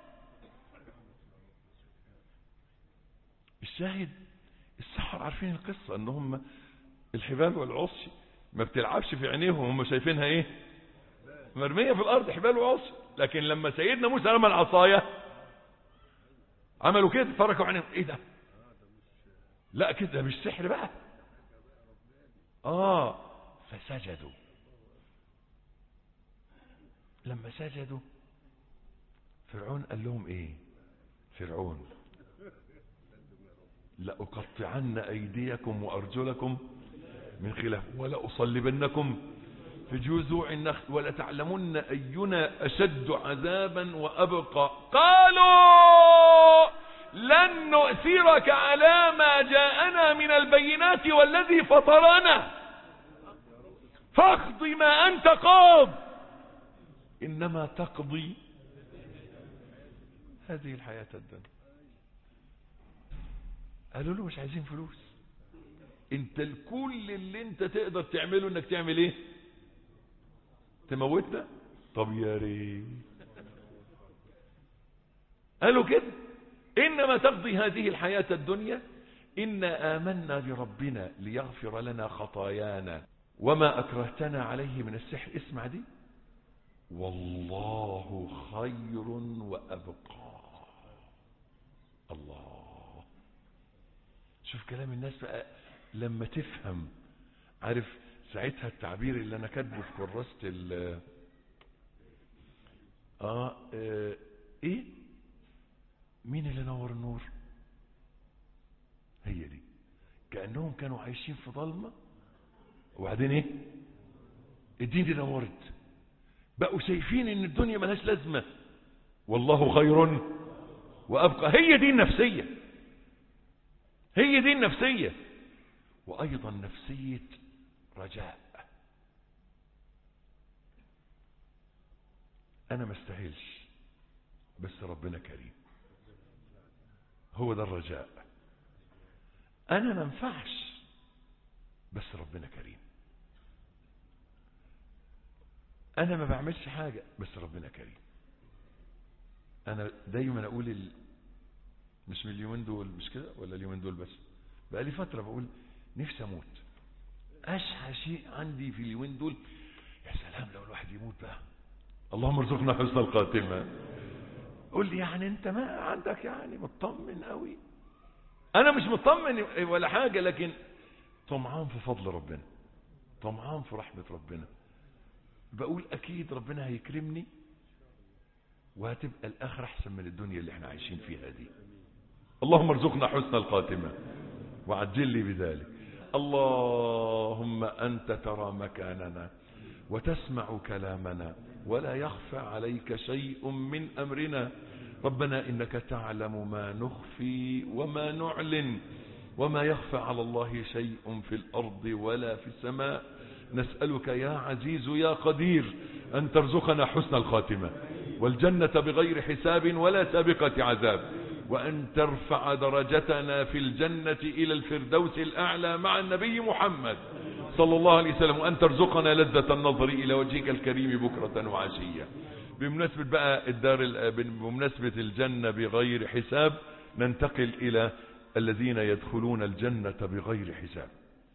الشاهد السحر عارفين القصة، ان هم الحبال والعصي ما بتلعبش في عينيهم، هم شايفينها ايه؟ مرمية في الارض حبال وعصي. لكن لما سيدنا موسى رمى العصاية عملوا كده، فركوا عينيهم. ايه ده؟ لا كده مش سحر بقى. فسجدوا. لما سجدوا فرعون قال لهم ايه؟ فرعون: لأقطعن أيديكم وأرجلكم من خلاف ولأصلبنكم في جذوع النخل ولتعلمن أينا أشد عذابا وأبقى. قالوا: لن نؤثرك على ما جاءنا من البينات والذي فطرنا فاقض ما أنت قاض إنما تقضي هذه الحياة الدنيا. قالوا له: مش عايزين فلوس، انت الكل اللي انت تقدر تعمله انك تعمل ايه؟ تموتنا؟ طب يا ريت. قالوا كده: انما تقضي هذه الحياة الدنيا إنا آمنا بربنا ليغفر لنا خطايانا وما أكرهتنا عليه من السحر. اسمع دي: والله خير وأبقى. الله. شوف كلام الناس بقى لما تفهم. عارف ساعتها التعبير اللي انا كاتبه في كراسة ايه؟ مين اللي نور النور؟ هي دي. كأنهم كانوا عايشين في ظلمة وبعدين ايه؟ الدين دي نورت، بقوا شايفين ان الدنيا ملهاش لازمة. والله خير وأبقى. هي دي النفسية، هي دي النفسية. وأيضا نفسية رجاء. أنا ما استاهلش بس ربنا كريم. هو ده الرجاء. أنا ما انفعش بس ربنا كريم. أنا ما بعملش حاجة بس ربنا كريم. أنا دايما أقول مش من اليومين دول، مش كده ولا اليومين دول بس، بقى لي فترة بقول نفسي أموت. أشهى شيء عندي في اليومين دول يا سلام لو الواحد يموت بقى، اللهم ارزقنا حسن الخاتمة. قول لي يعني أنت ما عندك يعني مطمن قوي؟ أنا مش مطمن ولا حاجة، لكن طمعان في فضل ربنا، طمعان في رحمة ربنا. بقول أكيد ربنا هيكرمني وهتبقى الآخرة أحسن من الدنيا اللي احنا عايشين فيها دي. اللهم ارزقنا حسن الخاتمة وعجل لي بذلك. اللهم أنت ترى مكاننا وتسمع كلامنا ولا يخفى عليك شيء من أمرنا. ربنا إنك تعلم ما نخفي وما نعلن وما يخفى على الله شيء في الأرض ولا في السماء. نسألك يا عزيز يا قدير أن ترزقنا حسن الخاتمة والجنة بغير حساب ولا سابقة عذاب، وأن ترفع درجتنا في الجنة إلى الفردوس الأعلى مع النبي محمد صلى الله عليه وسلم، وأن ترزقنا لذة النظر إلى وجهك الكريم بكرة وعشية. بمناسبة بقى بمناسبة الجنة بغير حساب، ننتقل إلى الذين يدخلون الجنة بغير حساب.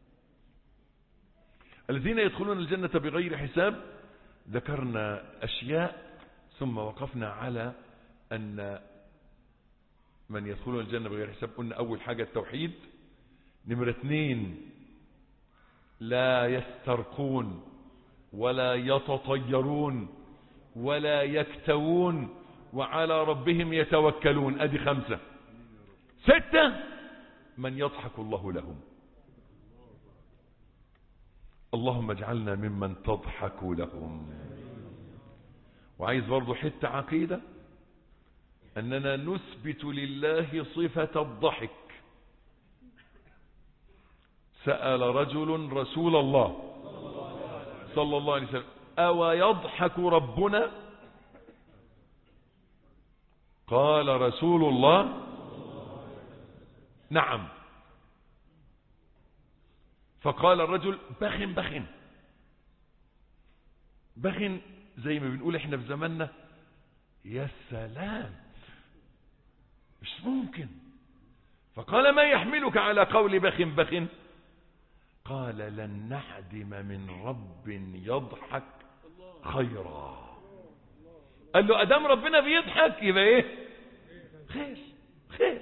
الذين يدخلون الجنة بغير حساب ذكرنا أشياء، ثم وقفنا على أن من يدخلون الجنة بغير حساب قلنا أول حاجة التوحيد. نمرة 2 لا يسترقون ولا يتطيرون ولا يكتوون وعلى ربهم يتوكلون. أدي 5. 6 من يضحك الله لهم. اللهم اجعلنا ممن تضحك لهم. وعايز برضو حتة عقيدة، أننا نثبت لله صفة الضحك. سأل رجل رسول الله صلى الله عليه وسلم: أو يضحك ربنا؟ قال رسول الله: نعم. فقال الرجل: بخن بخن بخن، زي ما بنقول احنا في زماننا. يا سلام، مش ممكن. فقال: ما يحملك على قول بخن بخن؟ قال: لن نعدم من رب يضحك خيرا. قال له: أدام ربنا بيضحك يبقى ايه؟ خير خير.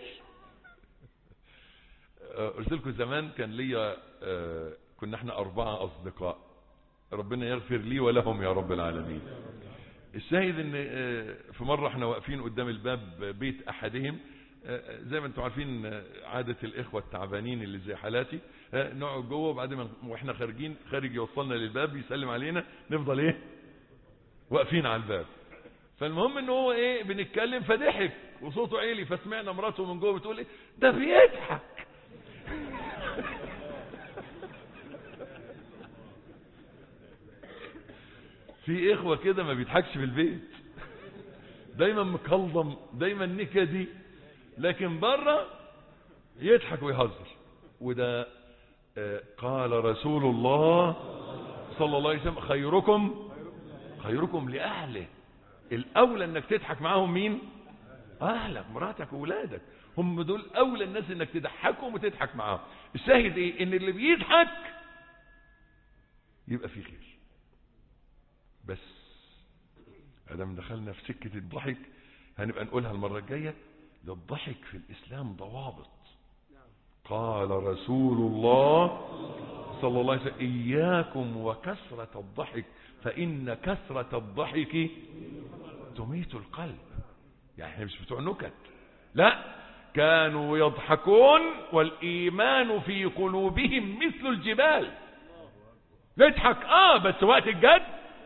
قلت لكم زمان كان ليا كنا احنا 4 أصدقاء، ربنا يغفر لي ولهم يا رب العالمين. الشاهد ان في مرة احنا واقفين قدام الباب بيت احدهم، زي ما انتم عارفين عادة الاخوة التعبانين اللي زي حالاتي، نقعد جوه وبعد واحنا خارجين خارج يوصلنا للباب يسلم علينا، نفضل ايه واقفين على الباب. فالمهم ان هو ايه بنتكلم فضحك وصوته عالي، فسمعنا مراته من جوه بتقول ايه ده بيضحك. في اخوة كده ما بيضحكش في البيت، دايما مكلضم، دايما نكدي، لكن بره يضحك ويهزر. وده قال رسول الله صلى الله عليه وسلم: خيركم لأهله. الأولى انك تضحك معاهم مين؟ أهلك، مراتك وولادك، هم دول أولى الناس انك تضحكهم وتضحك معاهم. الشاهد ايه؟ ان اللي بيضحك يبقى فيه خير. بس ادام دخلنا في سكة الضحك هنبقى نقولها المرة الجاية. للضحك في الإسلام ضوابط. قال رسول الله صلى الله عليه وسلم: إياكم وكثرة الضحك فإن كثرة الضحك تميت القلب. يعني احنا مش بتوع نكت، لا، كانوا يضحكون والإيمان في قلوبهم مثل الجبال. نضحك بس وقت الجد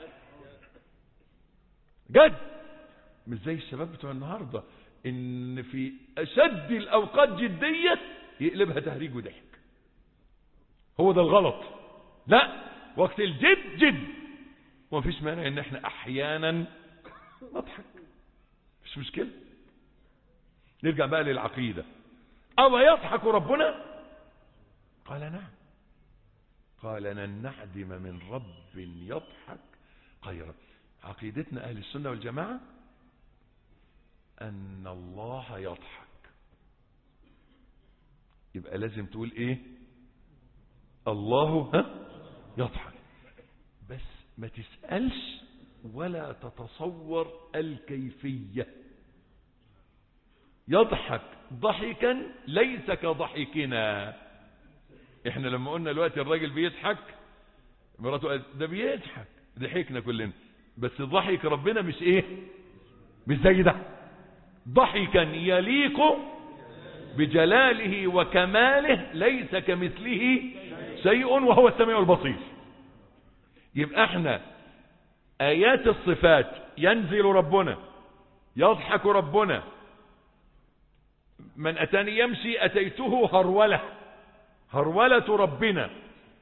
جد، مش زي الشباب بتوع النهاردة ان في اشد الاوقات جدية يقلبها تهريج وضحك. هو ده الغلط. لا، وقت الجد جد، ومفيش مانع ان احنا احيانا نضحك، مش مشكلة. نرجع بقى للعقيدة. او يضحك ربنا؟ قال نعم. قال: لن نعدم من رب يضحك خيرا. عقيدتنا اهل السنة والجماعة ان الله يضحك. يبقى لازم تقول ايه؟ الله يضحك. بس ما تسألش ولا تتصور الكيفية. يضحك ضحكا ليس كضحكنا. احنا لما قلنا دلوقتي الراجل بيضحك، مراته قالت ده بيضحك، ضحكنا كلنا. بس ضحك ربنا مش ايه؟ مش زي ده. ضحكا يليق بجلاله وكماله ليس كمثله شيء وهو السميع البصير. يبقى احنا آيات الصفات، ينزل ربنا، يضحك ربنا، من أتاني يمشي أتيته هرولة ربنا،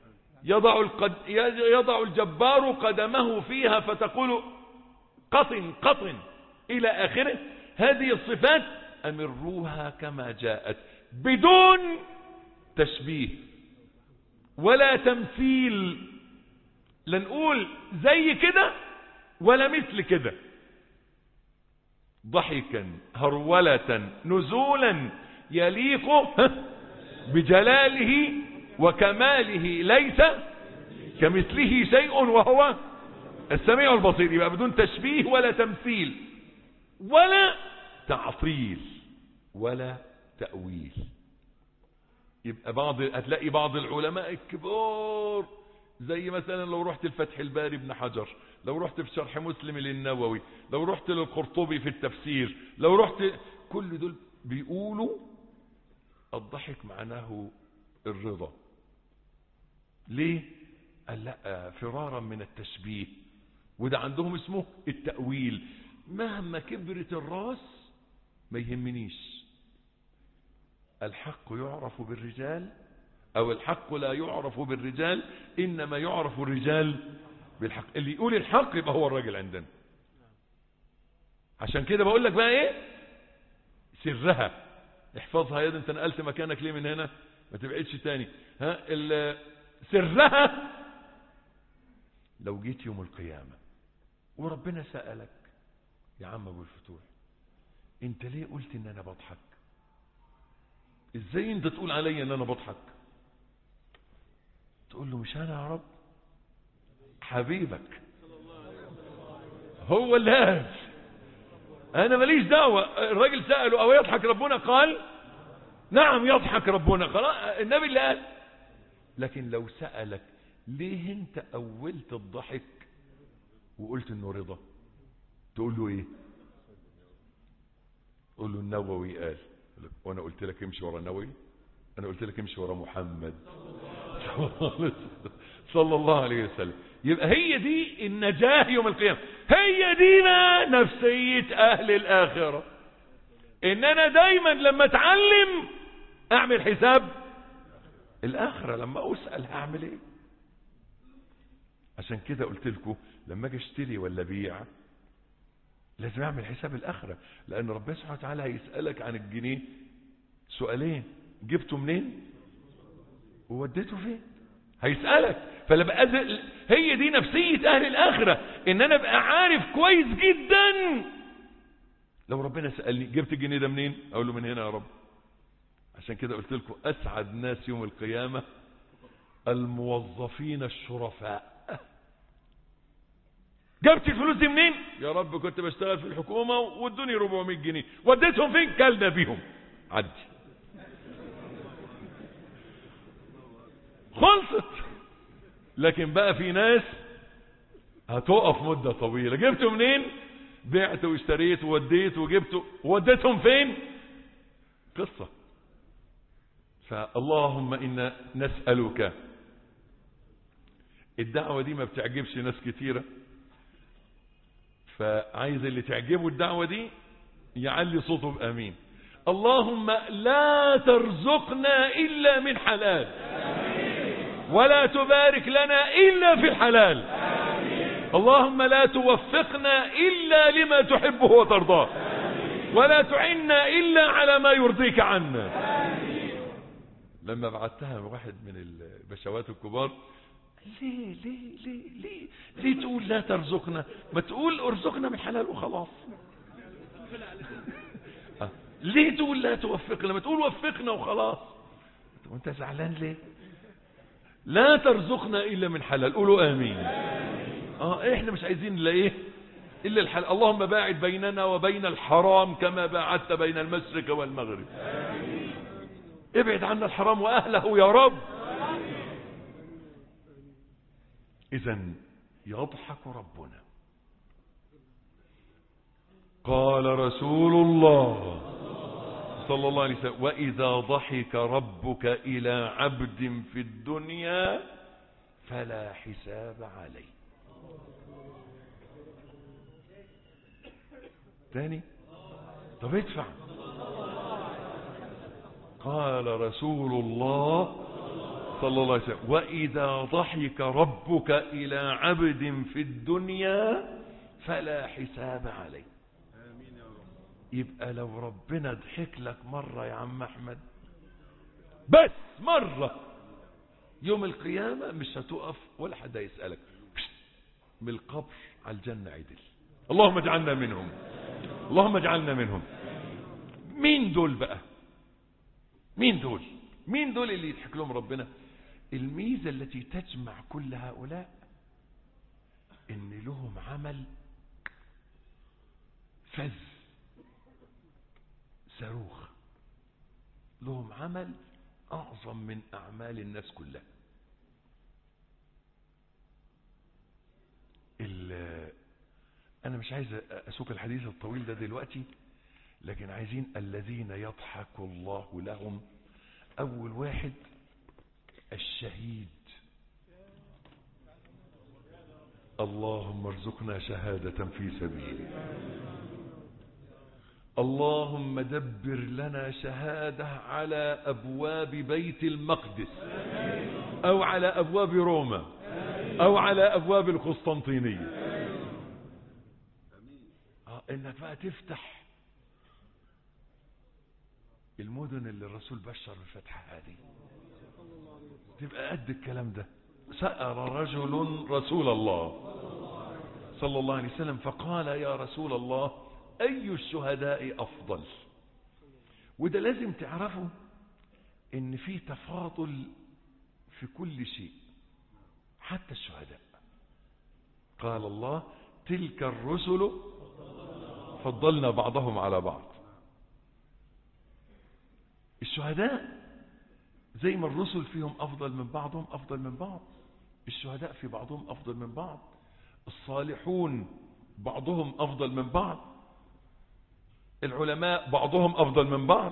يضع الجبار قدمه فيها فتقول قطن قطن إلى آخره. هذه الصفات أمروها كما جاءت بدون تشبيه ولا تمثيل، لا نقول زي كده ولا مثل كده. ضحكا هرولة نزولا يليق بجلاله وكماله ليس كمثله شيء وهو السميع البصير. يبقى بدون تشبيه ولا تمثيل ولا تعطيل ولا تأويل. يبقى هتلاقي بعض العلماء الكبار زي مثلا لو رحت الفتح الباري ابن حجر، لو رحت في شرح مسلم للنووي، لو رحت للقرطبي في التفسير، لو رحت، كل دول بيقولوا الضحك معناه الرضا. ليه؟ قال لا، فرارا من التشبيه، وده عندهم اسمه التأويل. مهما كبرت الراس ما يهمنيش، الحق يعرف بالرجال، او الحق لا يعرف بالرجال، انما يعرف الرجال بالحق. اللي يقول الحق يبقى هو الراجل عندنا. عشان كده بقول لك بقى ايه سرها، احفظها يا ده، انت نقلت مكانك ليه من هنا؟ ما تبعدش تاني. سرها لو جيت يوم القيامة وربنا سألك يا عم ابو الفتوح انت ليه قلت ان انا بضحك؟ ازاي انت تقول علي ان انا بضحك؟ تقول له مش انا يا رب، حبيبك هو اللي قال، انا ماليش دعوة. الراجل سأله او يضحك ربنا؟ قال نعم يضحك ربنا، خلاص النبي اللي قال. لكن لو سألك ليه انت اولت الضحك وقلت انه رضا، تقول له ايه؟ تقول له النووي قال. وانا قلت لك امشي ورا النووي؟ انا قلت لك امشي ورا محمد صلى الله عليه وسلم. يبقى هي دي النجاة يوم القيامة، هي دي ما نفسية اهل الاخرة. ان انا دايما لما اتعلم اعمل حساب الاخرة، لما اسأل هعمل ايه. عشان كده قلت لكم لما اجي اشتري ولا بيع لازم اعمل حساب الاخرة، لان ربنا سبحانه وتعالى هيسألك عن الجنيه سؤالين: جبته منين ووديته فين؟ هيسألك. فلبقى هي دي نفسية اهل الاخرة، ان انا ابقى عارف كويس جدا لو ربنا سألني جبت الجنيه ده منين، اقول له من هنا يا رب. عشان كده قلت لكم اسعد ناس يوم القيامة الموظفين الشرفاء. جبت الفلوس دي منين؟ يا رب كنت بشتغل في الحكومة وادوني 400 جنيه، وديتهم فين؟ كلنا بيهم، عدي خلصت. لكن بقى في ناس هتقف مدة طويلة. جبته منين؟ بعت واشتريت ووديت وجبته، وديتهم فين؟ قصة. فاللهم إنا نسألك. الدعوة دي ما بتعجبش ناس كتيرة، فعايز اللي تعجبه الدعوة دي يعلي صوته بآمين. اللهم لا ترزقنا إلا من حلال، ولا تبارك لنا إلا في الحلال. اللهم لا توفقنا إلا لما تحبه وترضاه، ولا تعنا إلا على ما يرضيك عنا. لما بعتها واحد من البشوات الكبار، ليه ليه ليه ليه ليه تقول لا ترزقنا؟ ما تقول ارزقنا من حلال وخلاص. ليه تقول لا توفقنا؟ ما تقول وفقنا وخلاص. وانت زعلان ليه؟ لا ترزقنا الا من حلال. قولوا امين. احنا مش عايزين الا ايه؟ الا الحلال. اللهم باعد بيننا وبين الحرام كما باعدت بين المشرق والمغرب. ابعد عنا الحرام واهله يا رب. إذن يضحك ربنا. قال رسول الله صلى الله عليه وسلم: وإذا ضحك ربك إلى عبد في الدنيا فلا حساب عليه. تاني؟ طب ادفع. قال رسول الله صلى الله عليه وسلم: وإذا ضحك ربك إلى عبد في الدنيا فلا حساب عليه. يبقى لو ربنا ضحك لك مرة يا عم أحمد، بس مرة، يوم القيامة مش هتقف ولا حد هيسألك، من القبر على الجنة عدل. اللهم اجعلنا منهم، اللهم اجعلنا منهم. مين دول بقى؟ مين دول؟ مين دول اللي يضحك لهم ربنا؟ الميزة التي تجمع كل هؤلاء ان لهم عمل فذ صاروخ، لهم عمل اعظم من اعمال الناس كلها. انا مش عايز اسوق الحديث الطويل ده دلوقتي، لكن عايزين الذين يضحك الله لهم. اول واحد الشهيد. اللهم ارزقنا شهادة في سبيلك. اللهم دبر لنا شهادة على أبواب بيت المقدس، أو على أبواب روما، أو على أبواب القسطنطينية. إنك بقى تفتح المدن اللي الرسول بشر بفتحها هذه، تبقى قد الكلام ده. سأل رجل رسول الله صلى الله عليه وسلم فقال: يا رسول الله، أي الشهداء أفضل؟ وده لازم تعرفوا إن في تفاضل في كل شيء، حتى الشهداء. قال الله: تلك الرسل فضلنا بعضهم على بعض. الشهداء زي ما الرسل فيهم أفضل من بعضهم أفضل من بعض، الشهداء في بعضهم أفضل من بعض، الصالحون بعضهم أفضل من بعض، العلماء بعضهم أفضل من بعض،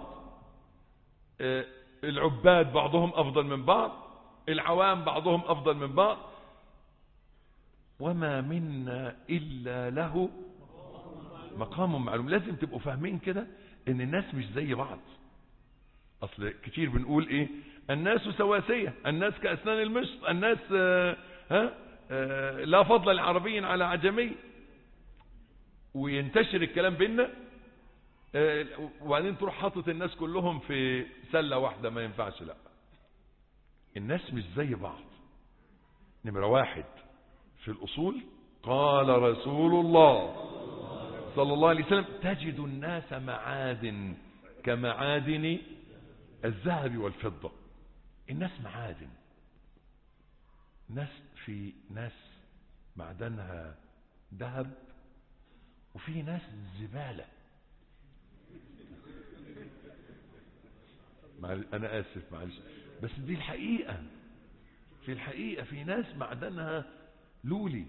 العباد بعضهم أفضل من بعض، العوام بعضهم أفضل من بعض. وما منا إلا له مقام معلوم. لازم تبقوا فاهمين كده ان الناس مش زي بعض. اصل كتير بنقول ايه؟ الناس سواسية، الناس كأسنان المشط، الناس لا فضل لعربي على عجمي، وينتشر الكلام بينا، وبعدين تروح حاطط الناس كلهم في سلة واحدة. ما ينفعش. لا، الناس مش زي بعض. نمرة واحد في الأصول: قال رسول الله صلى الله عليه وسلم: تجد الناس معادن كمعادن الذهب والفضة. الناس معادن، في ناس معدنها ذهب، وفي ناس زبالة. أنا آسف معلش، بس دي الحقيقة. في الحقيقة في ناس معدنها لولي،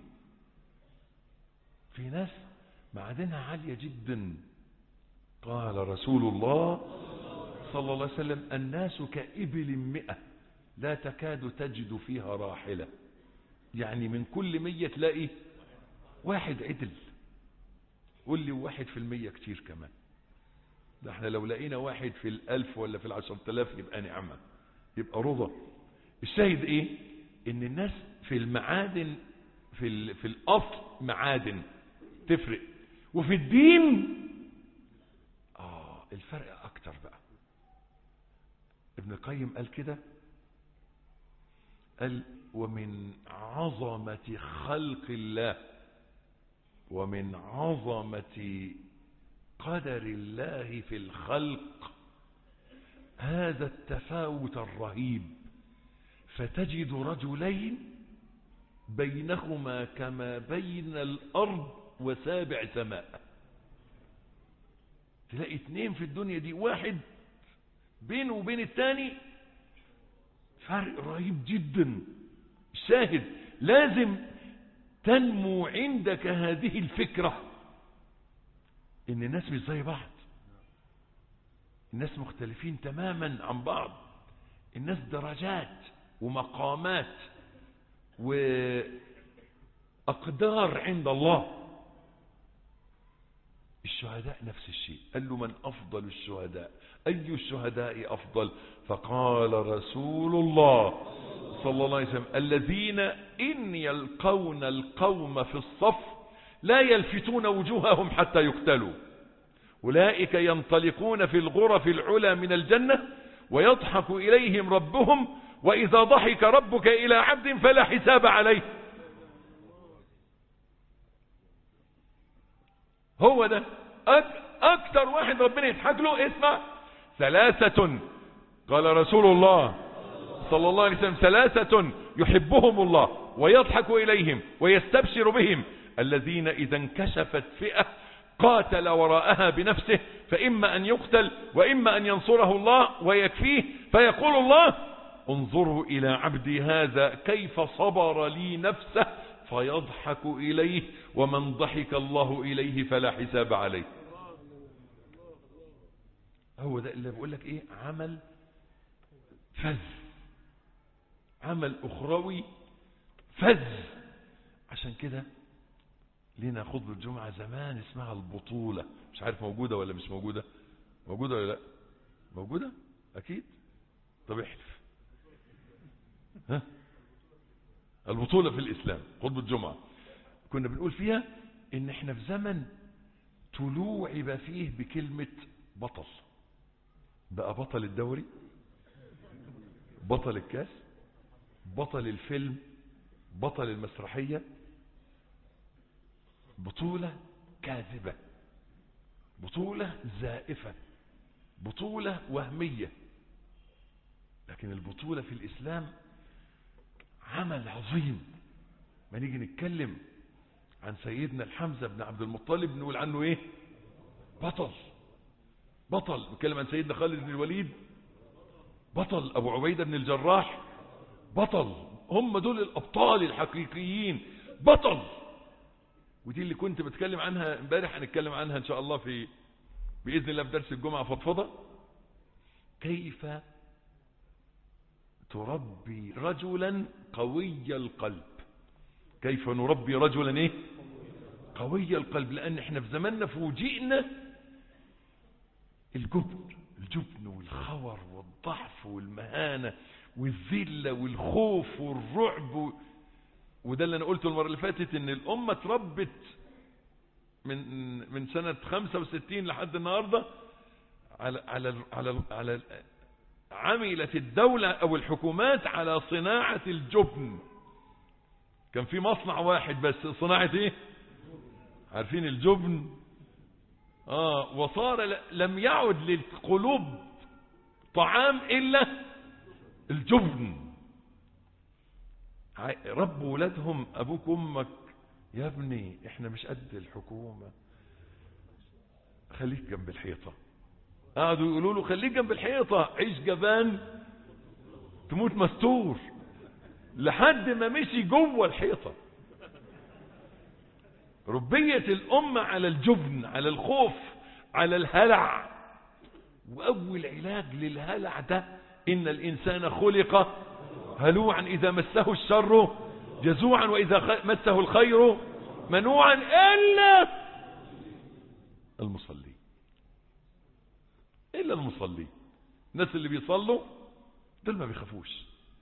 في ناس معدنها عالية جدا. قال رسول الله صلى الله عليه وسلم: الناس كإبل 100 لا تكاد تجد فيها راحلة. يعني من كل 100 تلاقي واحد عدل. قول لي 1% كتير كمان. ده احنا لو لقينا 1 في 1000 ولا في 10,000 يبقى نعمة، يبقى رضا. الشاهد ايه؟ ان الناس في المعادن، في الأصل معادن تفرق، وفي الدين الفرق اكتر بقى. ابن القيم قال كده، قال: ومن عظمة خلق الله ومن عظمة قدر الله في الخلق هذا التفاوت الرهيب، فتجد رجلين بينهما كما بين الأرض وسابع سماء. تلاقي 2 في الدنيا دي، واحد بينه وبين الثاني فرق رهيب جدا. شاهد، لازم تنمو عندك هذه الفكرة ان الناس مش زي بعض، الناس مختلفين تماما عن بعض، الناس درجات ومقامات وأقدار عند الله. الشهداء نفس الشيء. قال له من أفضل الشهداء؟ أي الشهداء أفضل؟ فقال رسول الله صلى الله عليه وسلم الذين إن يلقون القوم في الصف لا يلفتون وجوههم حتى يقتلوا، أولئك ينطلقون في الغرف العلى من الجنة ويضحك إليهم ربهم، وإذا ضحك ربك إلى عبد فلا حساب عليه. هو ده أكتر واحد ربنا يضحك له. اسمع، ثلاثة قال رسول الله صلى الله عليه وسلم ثلاثة يحبهم الله ويضحك إليهم ويستبشر بهم: الذين إذا انكشفت فئة قاتل وراءها بنفسه، فإما أن يقتل وإما أن ينصره الله ويكفيه، فيقول الله: انظروا إلى عبدي هذا كيف صبر لي نفسه، فيضحك إليه، ومن ضحك الله إليه فلا حساب عليه. هو ده اللي بقول لك ايه، عمل فذ، عمل أخروي فذ. عشان كده لنا خطبة الجمعة زمان اسمها البطولة. مش عارف موجودة ولا مش موجودة؟ موجودة ولا لا؟ موجودة أكيد. طب احلف. ها؟ البطولة في الإسلام، خطبة الجمعة كنا بنقول فيها إن احنا في زمن تلوعب فيه بكلمة بطل. بقى بطل الدوري، بطل الكاس، بطل الفيلم، بطل المسرحية. بطولة كاذبة، بطولة زائفة، بطولة وهمية. لكن البطولة في الإسلام عمل عظيم. ما نيجي نتكلم عن سيدنا الحمزة بن عبد المطلب نقول عنه ايه؟ بطل. بطل. نتكلم عن سيدنا خالد بن الوليد، بطل. أبو عبيدة بن الجراح، بطل. هم دول الأبطال الحقيقيين، بطل. ودي اللي كنت بتكلم عنها امبارح، هنتكلم عنها إن شاء الله بإذن الله في درس الجمعة فضفضة. كيف تربي رجلا قوي القلب؟ كيف نربي رجلا ايه؟ قوي القلب. لأن احنا في زماننا فوجئنا الجبن والخور والضعف والمهانة والذلة والخوف والرعب. وده اللي انا قلته المرة اللي فاتت، ان الامة تربت من سنة 65 لحد النهاردة على عملت الدولة او الحكومات على صناعة الجبن. كان في مصنع واحد بس، صناعة ايه؟ عارفين الجبن؟ وصار لم يعد للقلوب طعام الا الجبن. ربوا ولادهم، ابوك امك يا ابني احنا مش قد الحكومة، خليك جنب الحيطة. قعدوا يقولوا له خليك جنب الحيطة، عيش جبان تموت مستور، لحد ما مشي جوه الحيطة. ربية الأمة على الجبن، على الخوف، على الهلع. وأول علاج للهلع ده: إن الإنسان خلق هلوعا إذا مسه الشر جزوعا وإذا مسه الخير منوعا إلا المصلي. إلا المصلي. الناس اللي بيصلوا دول ما بيخافوش،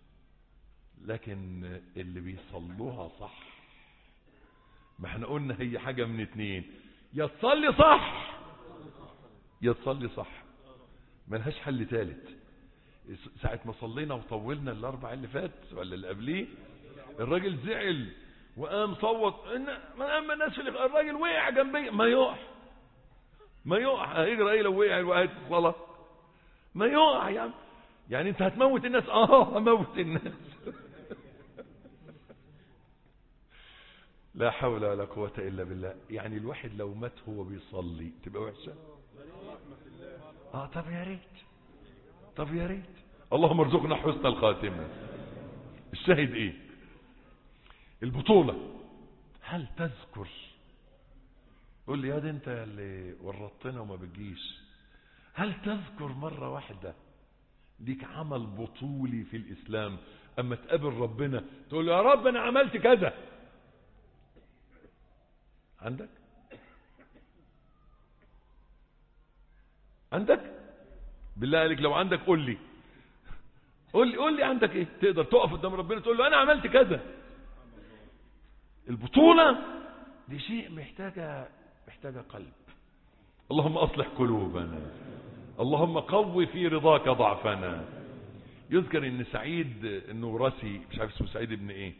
لكن اللي بيصلوها صح، ما احنا قلنا هي حاجة من اتنين: يا تصلي صح يا تصلي صح، ملهاش حل تالت. ساعة ما صلينا وطولنا الاربع اللي فات ولا اللي قبليه، الراجل زعل وقام صوت. اما الناس الراجل وقع جنبي. ما يقع هيجرى ايه لو وقع وقعت الصلاة؟ ما يقع يا عم. يعني انت هتموت الناس؟ هموت الناس. لا حول ولا قوة الا بالله. يعني الواحد لو مات هو بيصلي تبقى وحشة. طب يا ريت، طب يا ريت. اللهم ارزقنا حسن الخاتمة. الشاهد ايه؟ البطولة. هل تذكر؟ قول لي يا دي انت اللي ورطتنا وما بتجيش. هل تذكر مرة واحدة ليك عمل بطولي في الإسلام أما تقابل ربنا تقول له يا رب أنا عملت كذا؟ عندك بالله عليك لو عندك قول لي عندك ايه تقدر تقف قدام ربنا تقول له انا عملت كذا؟ البطولة دي شيء محتاجة قلب. اللهم اصلح قلوبنا، اللهم قوي في رضاك ضعفنا. يذكر ان سعيد النورسي، مش عارف اسمه سعيد ابن ايه،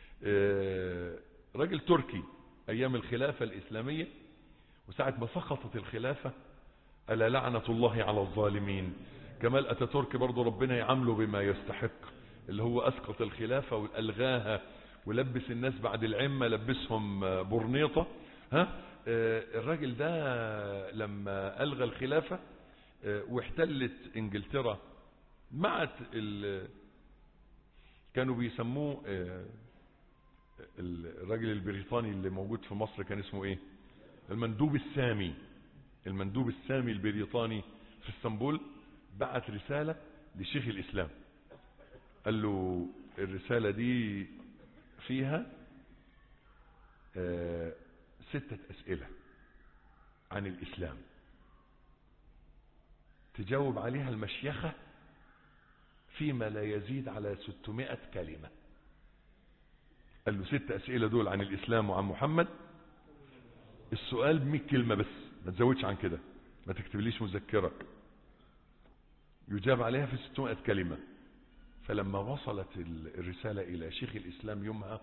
راجل تركي ايام الخلافة الاسلامية، وساعة ما سقطت الخلافة ألا لعنة الله على الظالمين. كمال أتاتورك برضو ربنا يعامله بما يستحق، اللي هو أسقط الخلافة وألغاها ولبس الناس بعد العمة لبسهم برنيطة. الراجل ده لما ألغى الخلافة واحتلت إنجلترا كانوا بيسموه الراجل البريطاني اللي موجود في مصر كان اسمه ايه؟ المندوب السامي البريطاني في اسطنبول بعت رسالة لشيخ الإسلام، قال له الرسالة دي فيها 6 أسئلة عن الإسلام تجاوب عليها المشيخة فيما لا يزيد على 600 كلمة. قال له 6 أسئلة دول عن الإسلام وعن محمد، السؤال ب100 كلمة بس، ما تزودش عن كده، ما تكتبليش مذكرة، يجاب عليها في 600 كلمة. فلما وصلت الرسالة إلى شيخ الإسلام يومها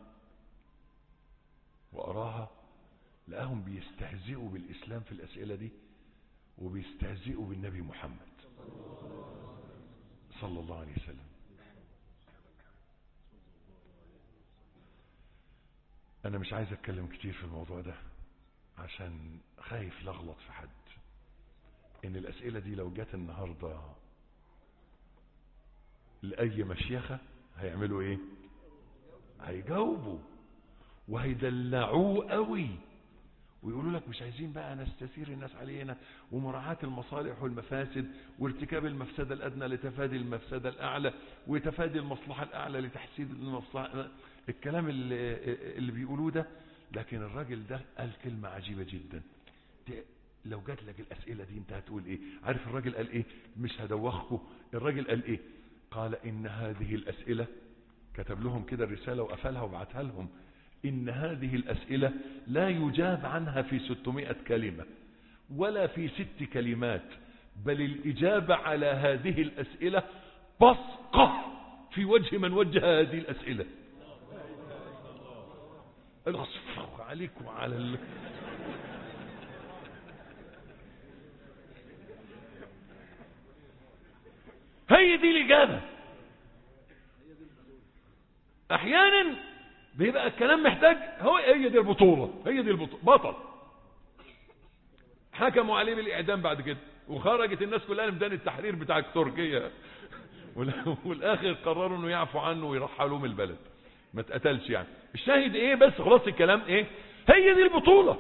وأراها لقاهم بيستهزئوا بالإسلام في الأسئلة دي وبيستهزئوا بالنبي محمد صلى الله عليه وسلم. أنا مش عايز أتكلم كتير في الموضوع ده عشان خايف لغلط في حد. إن الأسئلة دي لو جت النهاردة لأي مشيخة هيعملوا إيه؟ هيجاوبوا وهيدلعوه قوي ويقولوا لك مش عايزين بقى نستثير الناس علينا، ومراعاة المصالح والمفاسد، وارتكاب المفسدة الأدنى لتفادي المفسدة الأعلى، وتفادي المصلحة الأعلى لتحسين المصلحة. الكلام اللي بيقولوه ده. لكن الراجل ده قال كلمة عجيبة جدا. لو جات لك الأسئلة دي انت هتقول ايه؟ عارف الراجل قال ايه؟ مش هدوخكم. الراجل قال ايه؟ قال إن هذه الأسئلة، كتب لهم كده الرسالة وقفلها وبعتها لهم، إن هذه الأسئلة لا يجاب عنها في 600 كلمة ولا في 6 كلمات، بل الإجابة على هذه الأسئلة بصقة في وجه من وجه هذه الأسئلة. الأصفق عليكم على هي دي الإجابة. أحيانا بيبقى الكلام محتاج هي دي البطولة، بطل. حكموا عليه بالإعدام بعد كده وخرجت الناس كلها لميدان التحرير بتاع تركيا والآخر قرروا انه يعفوا عنه ويرحلوه من البلد، ما اتقتلش يعني. الشاهد ايه بس؟ خلاص الكلام ايه؟ هي دي البطولة،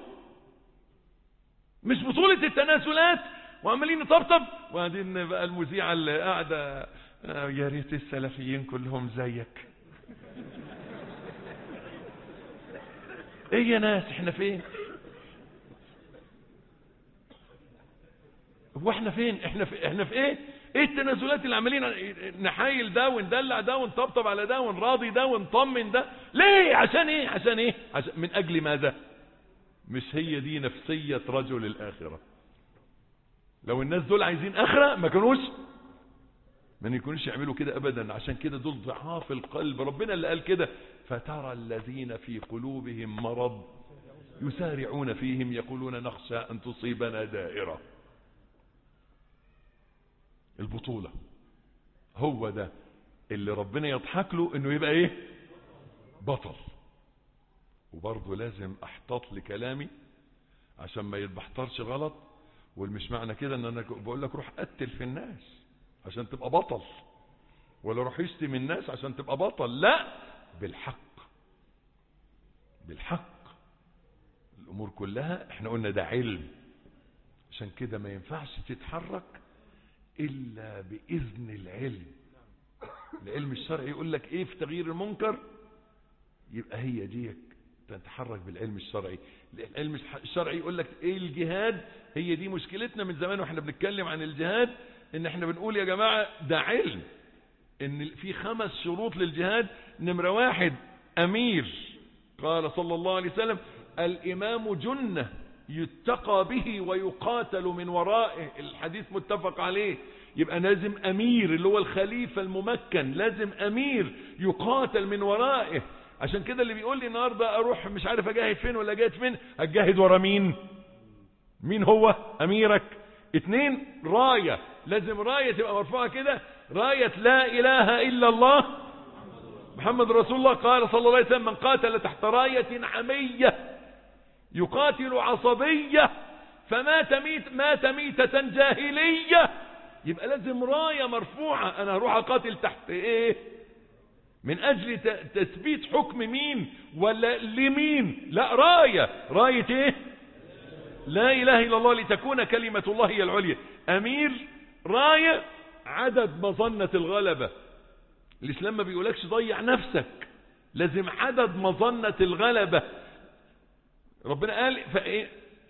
مش بطولة التنازلات وعمالين نطبطب. وبعدين بقى المذيعة اللي قاعدة يا ريت السلفيين كلهم زيك. ايه يا ناس احنا فين؟ هو احنا فين؟ احنا في ايه؟ ايه التنازلات اللي عمالين نحايل ده وندلع ده ونطبطب على ده ونراضي ده ونطمن ده؟ ليه؟ عشان ايه؟ عشان من اجل ماذا؟ مش هي دي نفسية رجل الآخرة. لو الناس دول عايزين آخرة ما يكونوش يعملوا كده أبدا. عشان كده دول ضعاف القلب. ربنا اللي قال كده فترى الذين في قلوبهم مرض يسارعون فيهم يقولون نخشى أن تصيبنا دائرة. البطولة هو ده اللي ربنا يضحك له انه يبقى ايه؟ بطل. وبرضه لازم احتاط لكلامي عشان ما يتبحترش غلط. والمش معنى كده ان انا بقول لك روح قتل في الناس عشان تبقى بطل، ولا روح يشتم الناس عشان تبقى بطل. لا، بالحق. الامور كلها احنا قلنا ده علم. عشان كده ما ينفعش تتحرك إلا بإذن العلم. العلم الشرعي يقول لك إيه في تغيير المنكر، يبقى هي ديك تتحرك بالعلم الشرعي. العلم الشرعي يقول لك إيه الجهاد، هي دي مشكلتنا من زمان وإحنا بنتكلم عن الجهاد، إن إحنا بنقول يا جماعة ده علم، إن في 5 شروط للجهاد. نمرة 1 أمير، قال صلى الله عليه وسلم الإمام جنة يتقى به ويقاتل من ورائه، الحديث متفق عليه. يبقى لازم أمير اللي هو الخليفة الممكن، لازم أمير يقاتل من ورائه. عشان كده اللي بيقول لي النهاردة أروح مش عارف أجاهد فين ولا جاهد فين، هتجاهد ورا مين؟ مين هو أميرك؟ 2 راية، لازم راية تبقى مرفوعة كده، راية لا إله إلا الله محمد رسول الله. قال صلى الله عليه وسلم من قاتل تحت راية عمية يقاتل عصبية مات ميتة جاهلية. يبقى لازم راية مرفوعة. أنا هروح أقاتل تحت إيه؟ من أجل تثبيت حكم مين ولا لمين؟ لا، راية إيه؟ لا إله إلا الله لتكون كلمة الله هي العليا. أمير، راية، عدد مظنة الغلبة. الإسلام ما بيقولكش ضيع نفسك، لازم عدد مظنة الغلبة. ربنا قال فإيه؟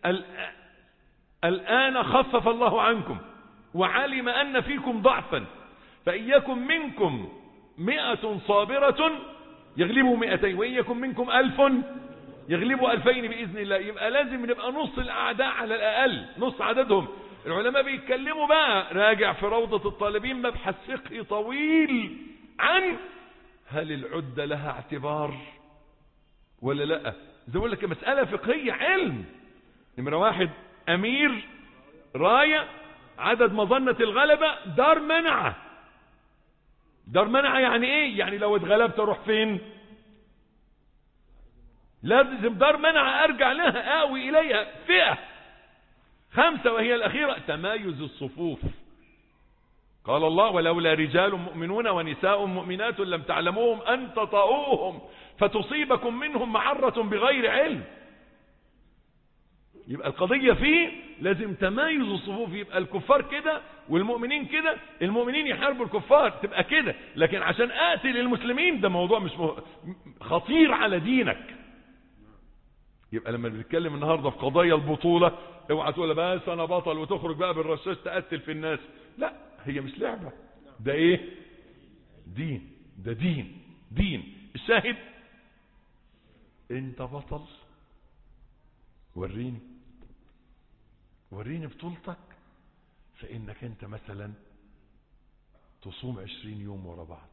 الآن خفف الله عنكم وعلم أن فيكم ضعفا فإن يكن منكم 100 صابرة يغلبوا 200 وإن يكن منكم 1000 يغلبوا 2000 بإذن الله. يبقى لازم نبقى نص الأعداء على الأقل، نص عددهم. العلماء بيتكلموا بقى، راجع في روضة الطالبين مبحث فقهي طويل عن هل العدة لها اعتبار ولا لا. زي ما اقول لك مسألة فقهية علم. نمرة 1 أمير، راية، عدد مظنة الغلبة، دار منعة. دار منعة يعني ايه؟ يعني لو اتغلبت اروح فين؟ لازم دار منعة ارجع لها، اوي اليها. فئة 5 وهي الاخيرة تمايز الصفوف. قال الله ولولا رجال مؤمنون ونساء مؤمنات لم تعلموهم ان تطؤوهم فتصيبكم منهم معرة بغير علم. يبقى القضية فيه لازم تمايز الصفوف، يبقى الكفار كده والمؤمنين كده، المؤمنين يحاربوا الكفار تبقى كده. لكن عشان اقتل المسلمين ده موضوع مش خطير على دينك. يبقى لما بنتكلم النهاردة في قضايا البطولة، اوعى تقول بس انا بطل وتخرج بقى بالرشاش تقتل في الناس. لا، هي مش لعبة، ده ايه؟ دين. ده دين. الشاهد انت بطل، وريني بطولتك في انك انت مثلا تصوم 20 يوم ورا بعض.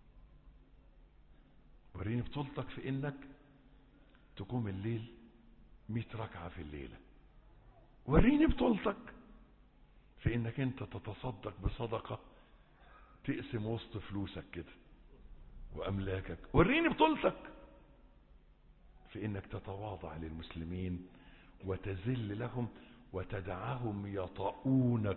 وريني بطولتك في انك تقوم الليل 100 ركعة في الليلة. وريني بطولتك في انك انت تتصدق بصدقة تقسم وسط فلوسك كده واملاكك. وريني بطولتك في انك تتواضع للمسلمين وتذل لهم وتدعهم يطؤونك.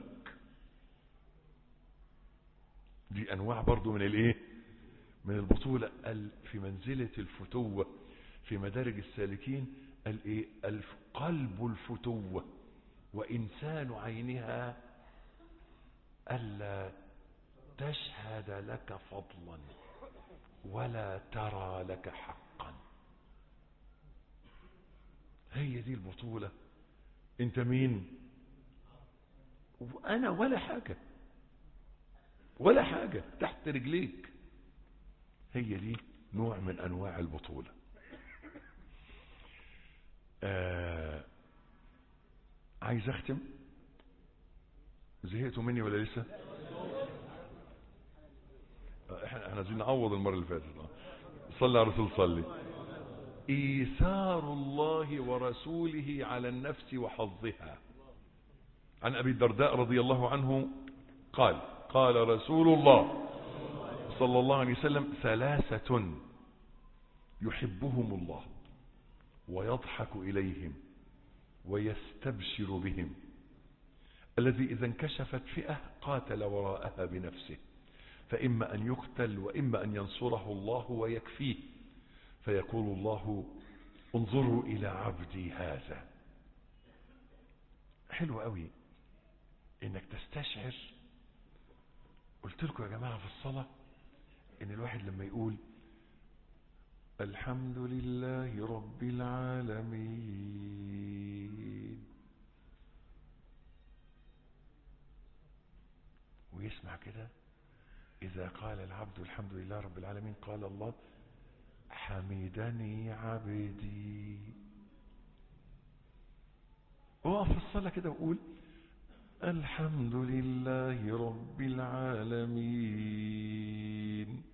دي انواع برضو من الايه؟ من البطولة. في منزلة الفتوة في مدارج السالكين الايه؟ قلب الفتوة وانسان عينها الا تشهد لك فضلا ولا ترى لك حقا. هي دي البطولة. انت مين؟ وانا ولا حاجة تحت رجليك. هي دي نوع من انواع البطولة. عايز اختم. زهقتوا مني ولا لسه؟ احنا عايزين نعوض المرة اللي فاتت. صلى على الرسول. صلي. إيثار الله ورسوله على النفس وحظها. عن أبي الدرداء رضي الله عنه قال قال رسول الله صلى الله عليه وسلم 3 يحبهم الله ويضحك إليهم ويستبشر بهم، الذي إذا انكشفت فئة قاتل وراءها بنفسه، فإما أن يقتل وإما أن ينصره الله ويكفيه، فيقول الله انظروا إلى عبدي هذا. حلو قوي إنك تستشعر قلت لكم يا جماعة في الصلاة ان الواحد لما يقول الحمد لله رب العالمين ويسمع كده، إذا قال العبد الحمد لله رب العالمين قال الله حمدني عبدي. اقف في الصلاة كده وقول الحمد لله رب العالمين،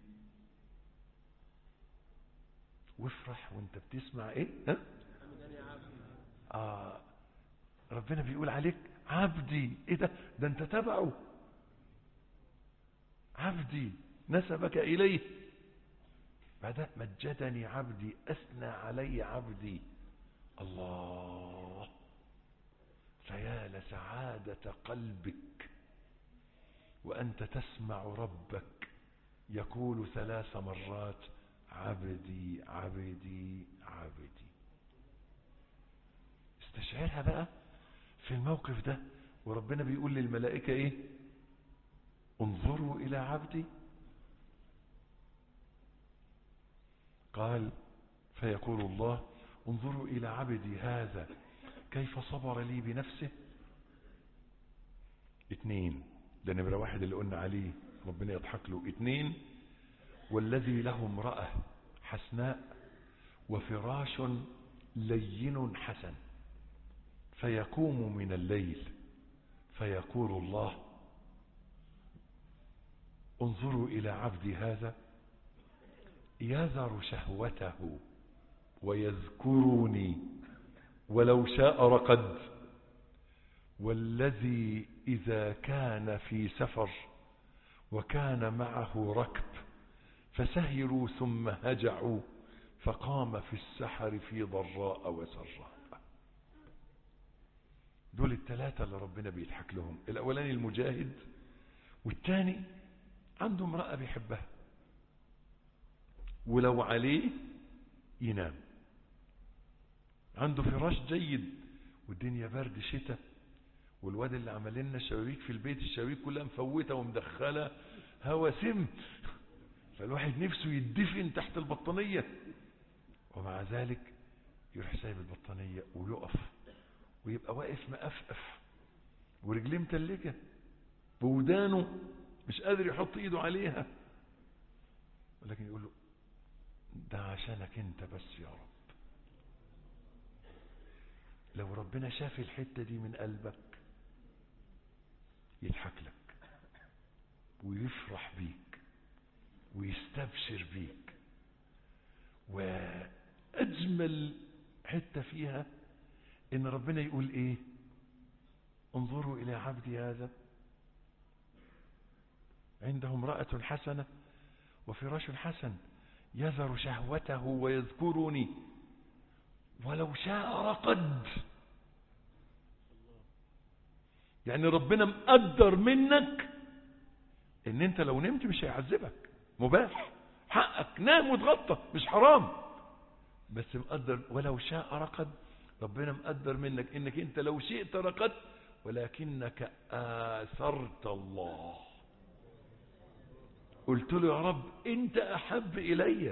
وافرح وانت بتسمع ايه؟ ربنا بيقول عليك عبدي. ايه ده انت تبعه. عبدي نسبك اليه. بعدها مجدني عبدي، اثنى علي عبدي. الله، فيا لسعادة قلبك وأنت تسمع ربك يقول 3 مرات عبدي عبدي عبدي. استشعرها بقى في الموقف ده، وربنا بيقول للملائكة ايه؟ انظروا إلى عبدي. قال فيقول الله انظروا إلى عبدي هذا كيف صبر لي بنفسه. 2، ده نمرة 1 اللي قلنا عليه ربنا يضحك له. 2، والذي له امرأة حسناء وفراش لين حسن فيقوم من الليل فيقول الله انظروا إلى عبدي هذا يذر شهوته ويذكرني ولو شاء رقد، والذي إذا كان في سفر وكان معه ركب فسهروا ثم هجعوا فقام في السحر في ضراء وسراء. دول 3 اللي ربنا بيضحك لهم. الأولاني المجاهد، والثاني عنده امرأة بيحبها ولو عليه ينام، عنده فراش جيد والدنيا برد شتاء، والواد اللي عمل لنا شبابيك في البيت الشبابيك كلها مفوته ومدخله هوا سم، فالواحد نفسه يدفن تحت البطانية، ومع ذلك يروح سايب البطانية ويقف ويبقى واقف مقفقف ورجليه متلجة بودانه مش قادر يحط ايده عليها، ولكن يقول له ده عشانك انت بس يا رب. لو ربنا شاف الحتة دي من قلبك يضحك لك ويفرح بيك ويستبشر بيك. وأجمل حتة فيها إن ربنا يقول إيه؟ انظروا إلى عبدي هذا عنده امرأة حسنة وفراش حسن يذر شهوته ويذكرني ولو شاء رقد. يعني ربنا مقدر منك ان انت لو نمت مش هيعذبك، مباح حقك، نام وتغطى مش حرام، بس مقدر ولو شاء رقد. ربنا مقدر منك انك انت لو شئت رقد ولكنك آثرت الله. قلت له يا رب انت احب الي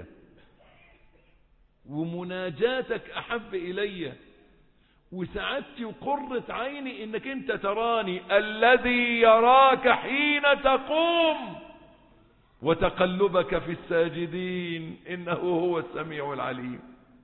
ومناجاتك احب الي وسعادتي وقرة عيني انك انت تراني، الذي يراك حين تقوم وتقلبك في الساجدين انه هو السميع العليم.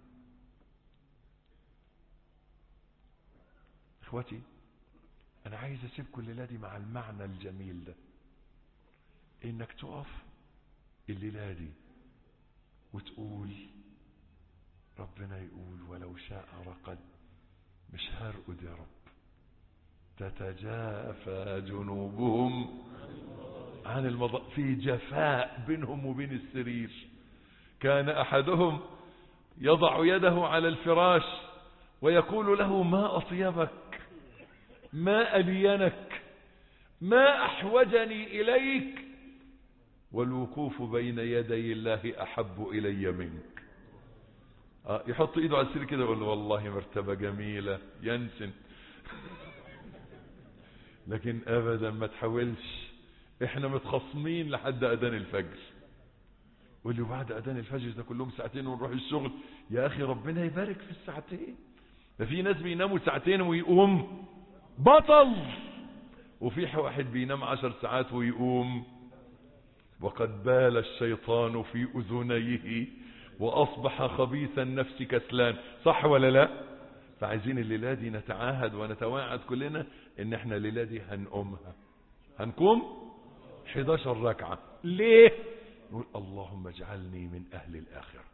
اخوتي انا عايز اسيبكم الليلة دي مع المعنى الجميل ده، انك تقف الليلة دي وتقول ربنا يقول ولو شاء رقد، مش هرقد يا رب، تتجافى جنوبهم عن المضاجع، في جفاء بينهم وبين السرير. كان احدهم يضع يده على الفراش ويقول له ما اطيبك، ما الينك، ما احوجني اليك، والوقوف بين يدي الله احب الي منك. يحط ايده على السرير كده يقول له والله مرتبة جميلة ينسن، لكن ابدا ما تحاولش احنا متخصمين لحد اذان الفجر، واللي بعد اذان الفجر ده كلهم ساعتين ونروح الشغل. يا اخي ربنا يبارك في الساعتين. ده في ناس بيناموا ساعتين ويقوم بطل، وفي واحد بينام 10 ساعات ويقوم وقد بال الشيطان في اذنيه واصبح خبيث النفس كسلان. صح ولا لا؟ فعايزين الليلة دي نتعاهد ونتواعد كلنا ان احنا الليلة دي هنقوم 11 ركعة. ليه؟ نقول اللهم اجعلني من اهل الاخرة.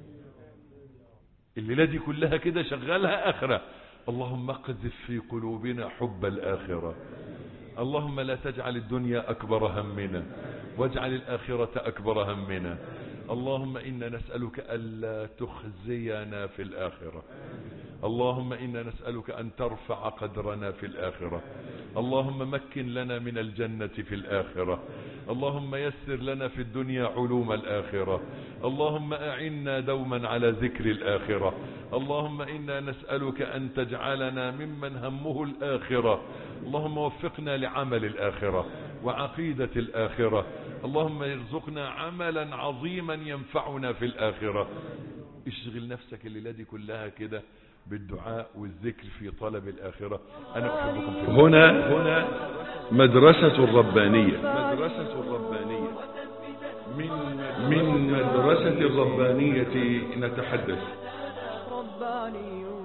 الليلة دي كلها كده شغالها اخرة. اللهم اقذف في قلوبنا حب الاخرة. اللهم لا تجعل الدنيا اكبر همنا واجعل الاخرة اكبر همنا. اللهم انا نسألك الا تخزينا في الاخرة. اللهم إنا نسألك أن ترفع قدرنا في الآخرة. اللهم مكن لنا من الجنة في الآخرة. اللهم يسر لنا في الدنيا علوم الآخرة. اللهم أعنا دوما على ذكر الآخرة. اللهم إنا نسألك أن تجعلنا ممن همه الآخرة. اللهم وفقنا لعمل الآخرة وعقيدة الآخرة. اللهم ارزقنا عملا عظيما ينفعنا في الآخرة. اشغل نفسك الليلة دي كلها كده بالدعاء والذكر في طلب الآخرة. أنا أحبكم في الله. هنا مدرسة الربانية. مدرسة الربانية. من مدرسة الربانية نتحدث.